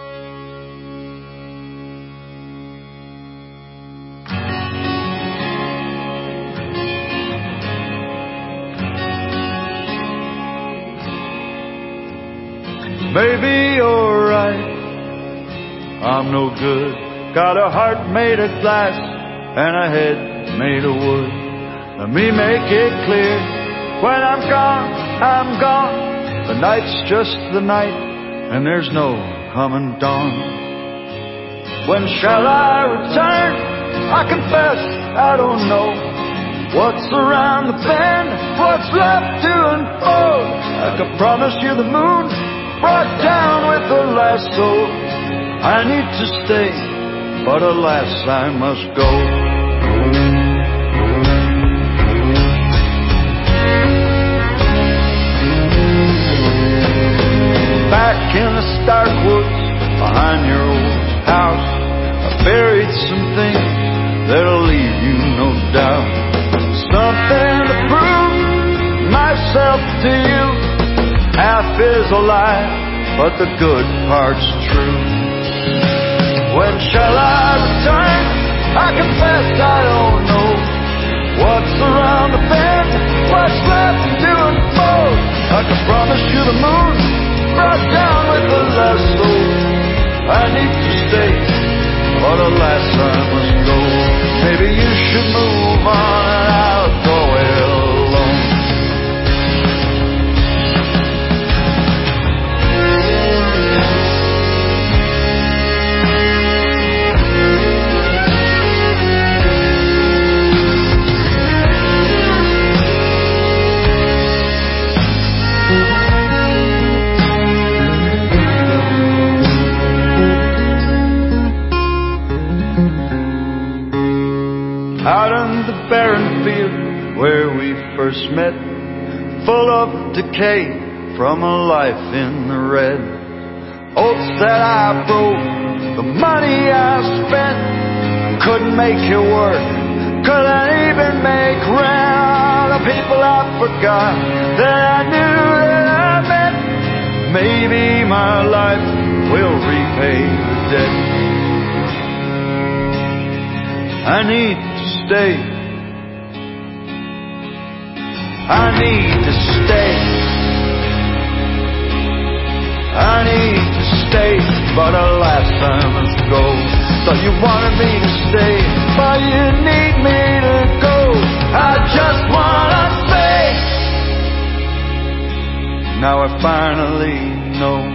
Maybe you're right, I'm no good. Got a heart made of glass and a head made of wood. Let me make it clear, when I'm gone, I'm gone. The night's just the night and there's no coming dawn. When shall I return? I confess I don't know. What's around the bend? What's left to unfold? I can promise you the moon brought down with a lasso. I need to stay, but alas, I must go. Back in the stark woods behind your old house, I buried some things that'll leave you no doubt. Something to prove myself to you. Half is a lie, but the good part's true. When shall I return? I confess I don't know. What's around the bend? What's left to unfold? I can promise you the moon brought down with a lasso. I need to stay, but alas I must go. Maybe you should move on and I'll go it alone. Out on the barren field where we first met, full of decay from a life in the red. Oats that I broke, the money I spent, couldn't make it work, couldn't even make rent. A people I forgot that I knew that I met. Maybe my life will repay the debt. I need to stay. I need to stay. I need to stay, but alas I must go. So you wanted me to stay, but you need me to go. I just wanna stay. Now I finally know.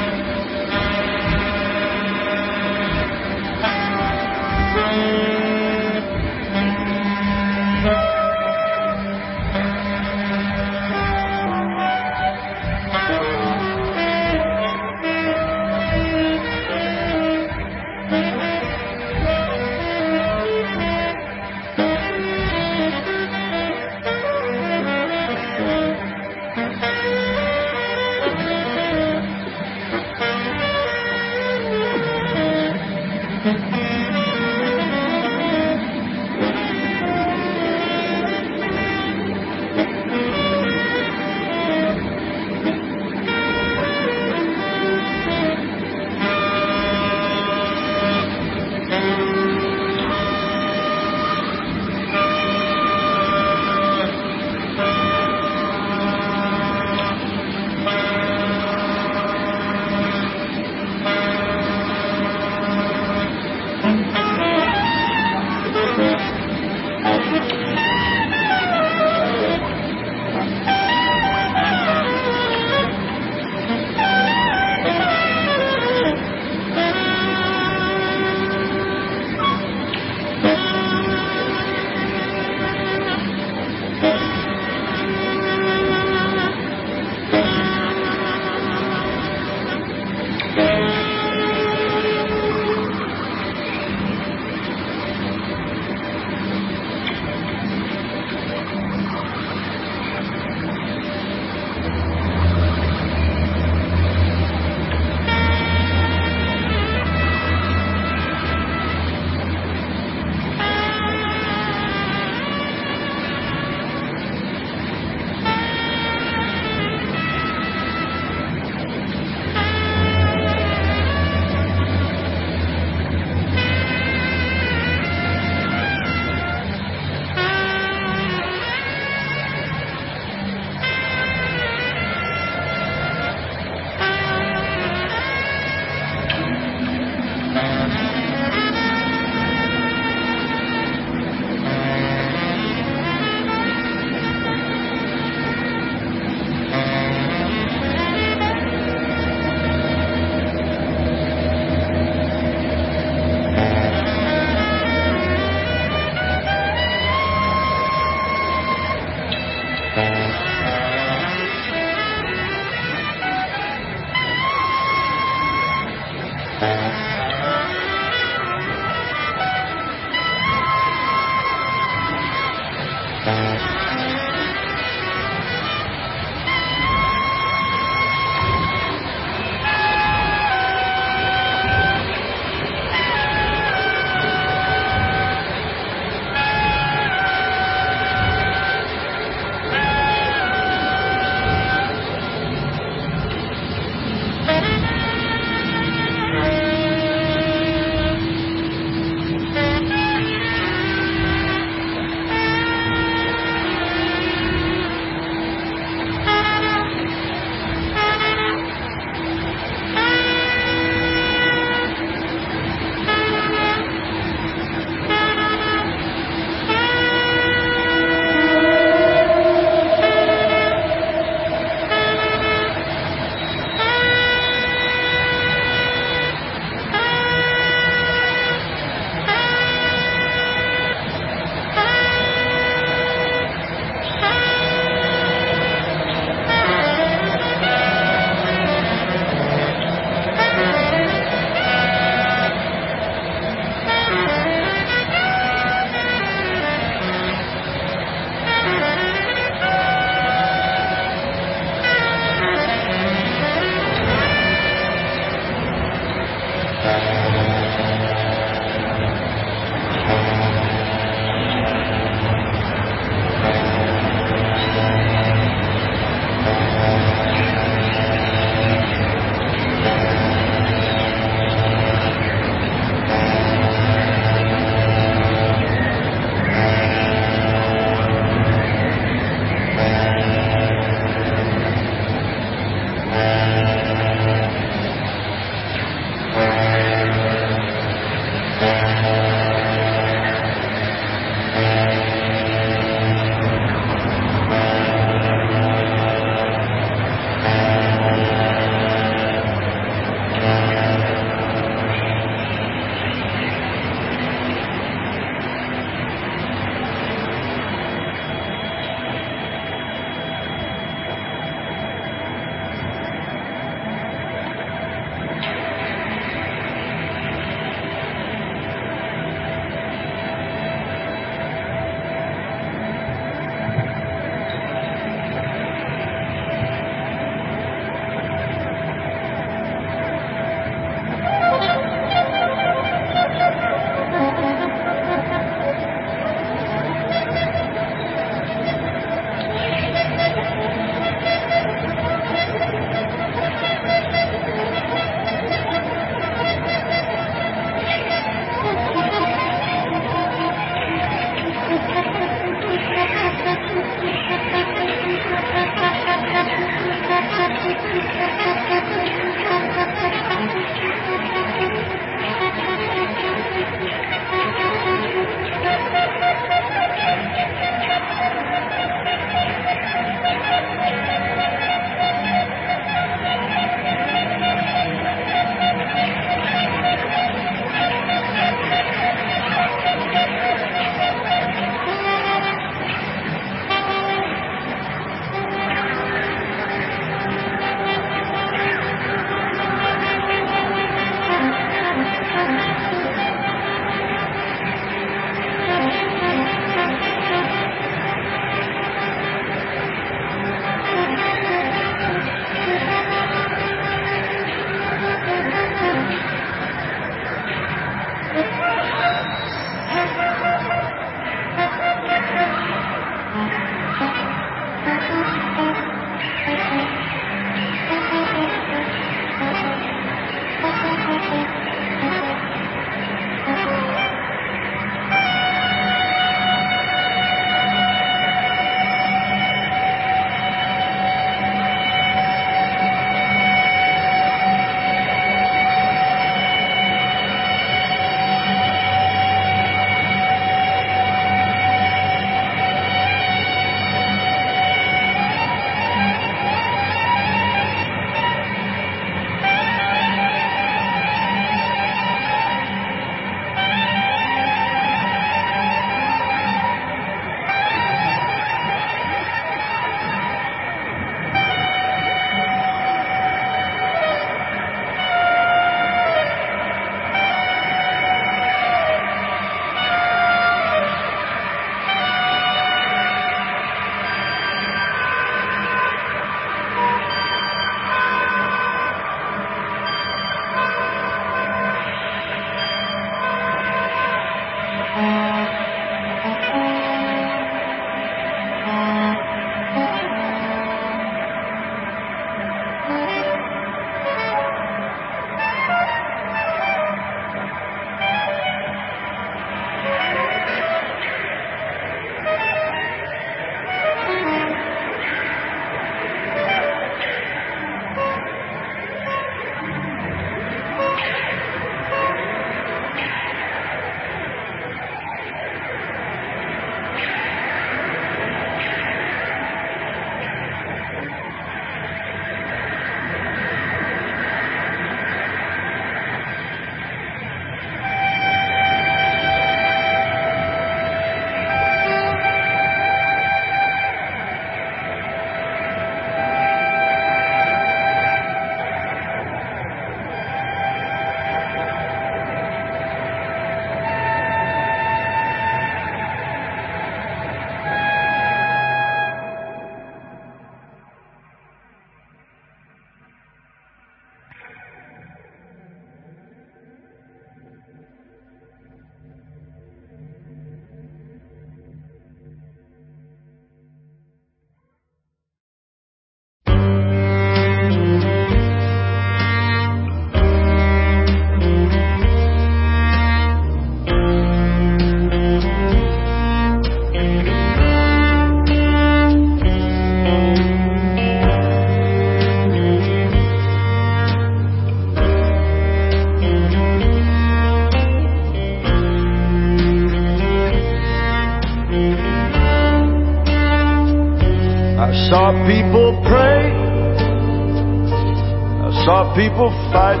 saw people fight.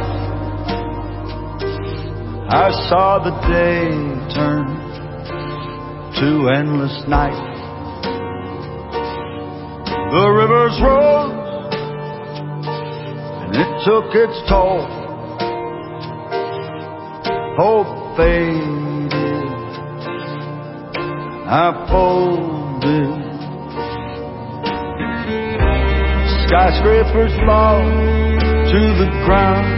I saw the day turn to endless night. The rivers rose, and it took its toll. Hope faded, I folded. Skyscrapers fall to the ground.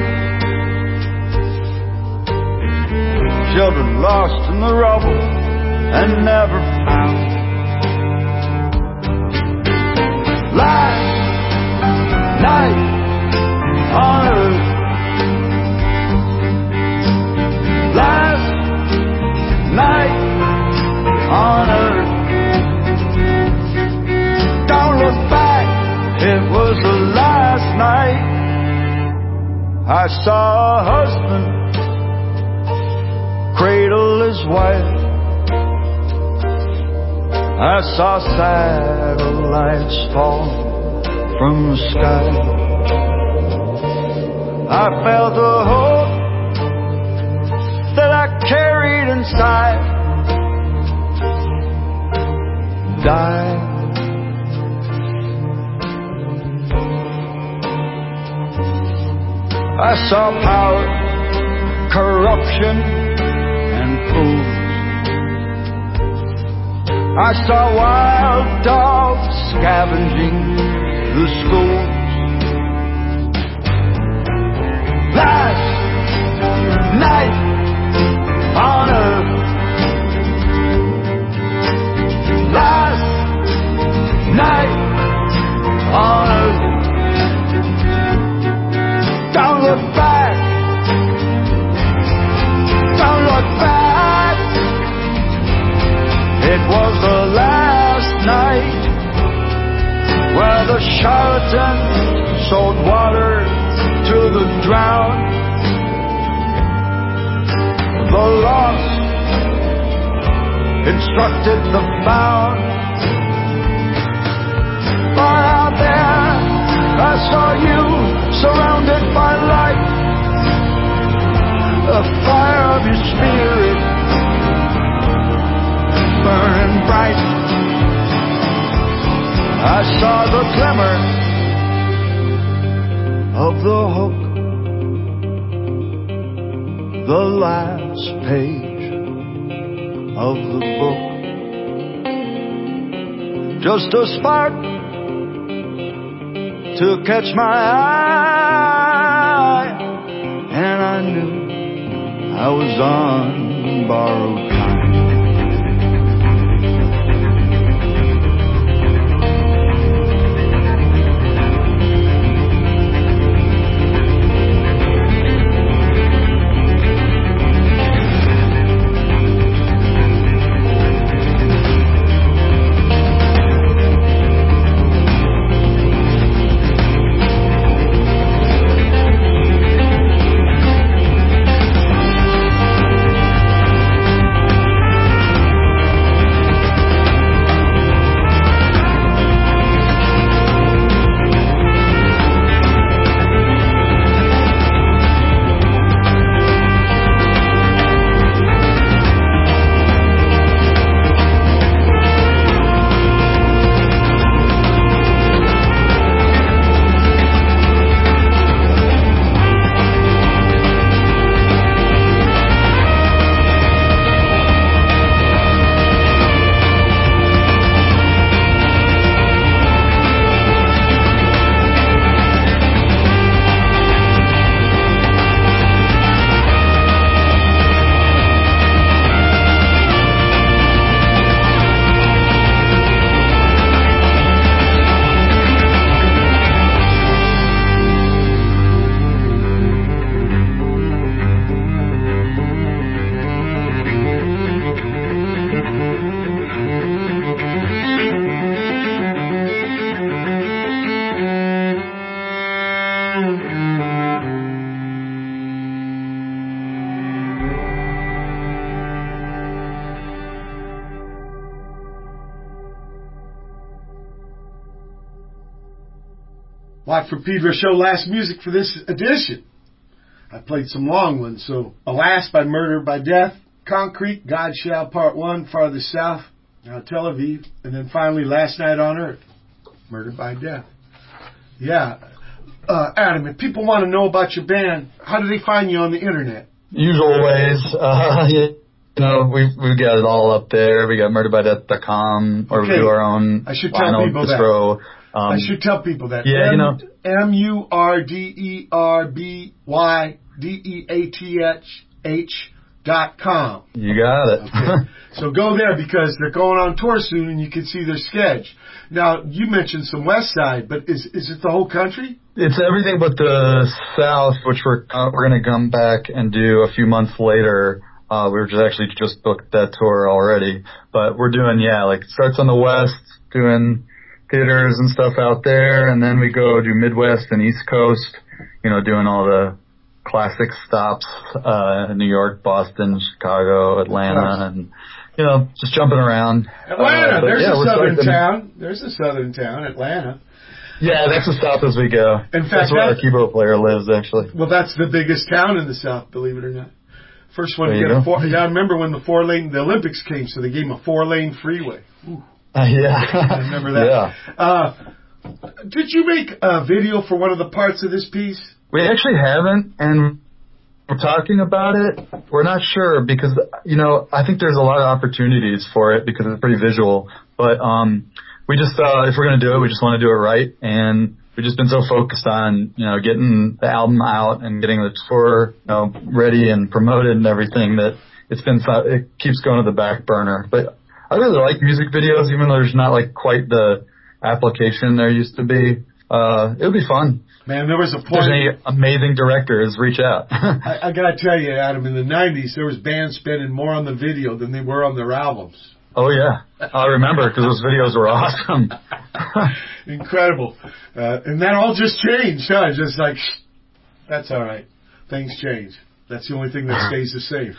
Children lost in the rubble and never found. Last night on earth, last night on earth. Don't look back, it was the last night. I saw a husband cradle his wife. I saw satellites fall from the sky. I felt the hope that I carried inside die. I saw power, corruption, and fools. I saw wild dogs scavenging the schools. Last night on earth, last night on earth. Don't look back, don't look back. It was the last night where the charlatan sold water to the drowned. The lost instructed the found. But out there I saw you surrounded by light, the fire of your spirit burning bright. I saw the glimmer of the hook, the last page of the book. Just a spark to catch my eye, and I knew I was on borrowed time. Why, Rock for Pedro show. Last music for this edition. I played some long ones. So, Alas by Murder by Death, Concrete, God Shall Part one, Farthest South, uh, Tel Aviv, and then finally Last Night on Earth, Murdered by Death. Yeah. Uh, Adam, if people want to know about your band, how do they find you on the internet? Usual ways. Uh, you know, we've, we've got it all up there. We got murdered by death dot com, or Okay. we do our own I should tell vinyl people that. distro. Um, I should tell people that. Yeah, M- you know. M U R D E R B Y D E A T H H dot com. You got it. Okay. So go there because they're going on tour soon and you can see their sketch. Now, you mentioned some West Side, but is is it the whole country? It's everything but the South, which we're uh, we're going to come back and do a few months later. Uh, we were just actually just booked that tour already, but we're doing, yeah, like it starts on the West, doing theaters and stuff out there, and then we go do Midwest and East Coast, you know, doing all the classic stops, uh, New York, Boston, Chicago, Atlanta, and, you know, just jumping around. Atlanta, uh, there's yeah, a southern starting, town. There's a southern town, Atlanta. Yeah, that's as south as we go. In fact, that's where that- our keyboard player lives, actually. Well, that's the biggest town in the South, believe it or not. First one to There you get a go. four. Yeah, I remember when the four lane, the Olympics came, so they gave them a four lane freeway. Ooh. Uh, yeah. I remember that. Yeah. Uh, did you make a video for one of the parts of this piece? We actually haven't, and we're talking about it. We're not sure because, you know, I think there's a lot of opportunities for it because it's pretty visual. But um, we just, uh, if we're going to do it, we just want to do it right. And we've just been so focused on, you know, getting the album out and getting the tour, you know, ready and promoted and everything that it's been, it keeps going to the back burner. But I really like music videos, even though there's not like quite the application there used to be. Uh, it would be fun. Man, there was a If there's point. any amazing directors, reach out. I, I gotta tell you, Adam, in the nineties, there was bands spending more on the video than they were on their albums. Oh yeah, I remember because those videos were awesome. Incredible. Uh, and that all just changed, huh? Just like, shh, that's all right. Things change. That's the only thing that stays the same.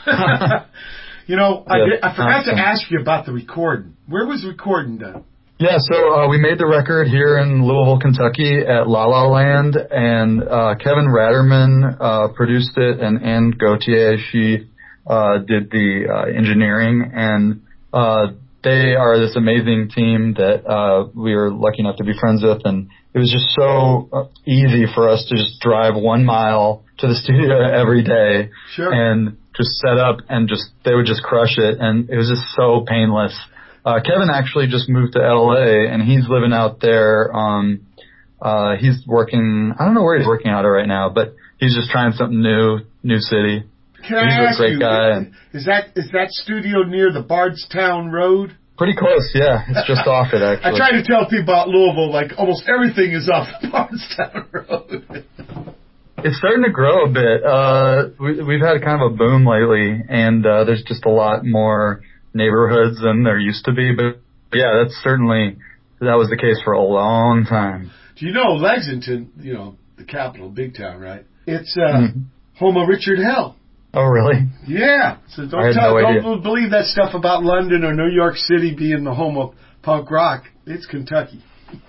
You know, I, Yeah, did, I forgot awesome. to ask you about the recording. Where was recording done? Yeah, so uh, we made the record here in Louisville, Kentucky at La La Land, and uh, Kevin Ratterman uh, produced it, and Anne Gauthier, she uh, did the uh, engineering, and uh, they are this amazing team that uh, we were lucky enough to be friends with, and it was just so uh, easy for us to just drive one mile to the studio every day Sure. and just set up and just they would just crush it, and it was just so painless. Uh, Kevin actually just moved to L A and he's living out there. Um, uh, he's working, I don't know where he's working out of right now, but he's just trying something new, new city. Can I he's ask a great you, guy. And is that is that studio near the Bardstown Road? pretty close, yeah. It's just off it, actually. I try to tell people about Louisville, like almost everything is off the Bardstown Road. It's starting to grow a bit. Uh, we, we've had kind of a boom lately, and uh, there's just a lot more neighborhoods than there used to be. But yeah, that's certainly, that was the case for a long time. Do you know Lexington, you know, the capital, big town, right? It's uh, Mm-hmm. home of Richard Hell. Oh, really? Yeah. So I don't had tell, no idea. don't believe that stuff about London or New York City being the home of punk rock. It's Kentucky.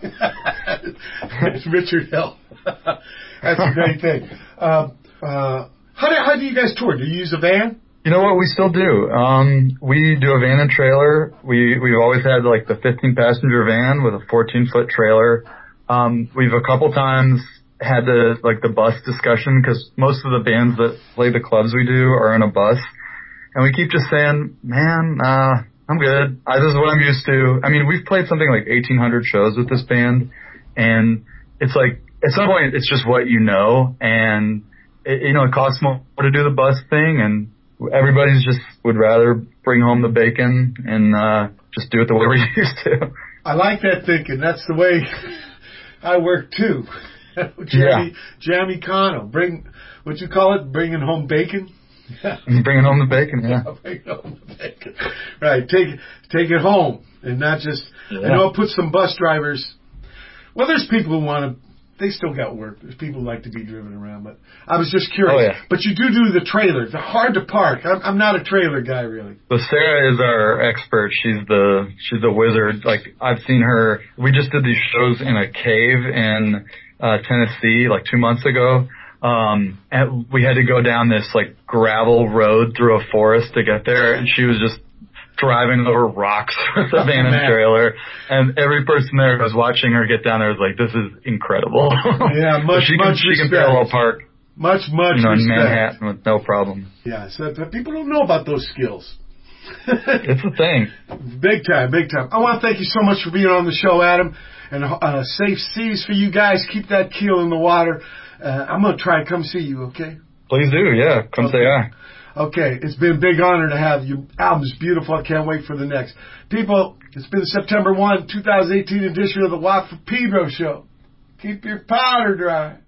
It's Richard Hell. That's a great thing. Uh, uh, how do how do you guys tour? Do you use a van? You know what? We still do. Um, we do a van and trailer. We, we've always had like the fifteen passenger van with a fourteen foot trailer. Um, we've a couple times had the, like the bus discussion because most of the bands that play the clubs we do are in a bus. And we keep just saying, man, uh, I'm good. I, this is what I'm used to. I mean, we've played something like eighteen hundred shows with this band, and it's like, at some point, it's just what you know, and, it, you know, it costs more to do the bus thing, and everybody's just would rather bring home the bacon and uh, just do it the way we're used to. I like that thinking. That's the way I work, too. Jamie, Jamie Connell, bring, what you call it, bringing home bacon? Bringing home the bacon, yeah. Bring home the bacon. Right, take, take it home and not just, Yeah. you know, put some bus drivers. Well, there's people who want to, they still got work. There's people who like to be driven around, but I was just curious. Oh, yeah. But you do do the trailers. They're hard to park. I'm, I'm not a trailer guy, really. So Sarah is our expert. She's the she's the wizard. Like I've seen her. We just did these shows in a cave in uh, Tennessee, like two months ago. Um, and we had to go down this like gravel road through a forest to get there, and she was just driving over rocks with a van and trailer, and every person there who was watching her get down there was like, "This is incredible." Yeah, much, she much can, respect. She can parallel park, much, much you know, in respect. Manhattan with no problem. Yeah, so but people don't know about those skills. It's a thing. Big time, big time. I want to thank you so much for being on the show, Adam, and uh, safe seas for you guys. Keep that keel in the water. Uh, I'm going to try and come see you, okay? Please do, yeah. Come okay. say hi. Okay, it's been a big honor to have you. Album's beautiful. I can't wait for the next. People, it's been the September first, twenty eighteen edition of the Watt from Pedro Show. Keep your powder dry.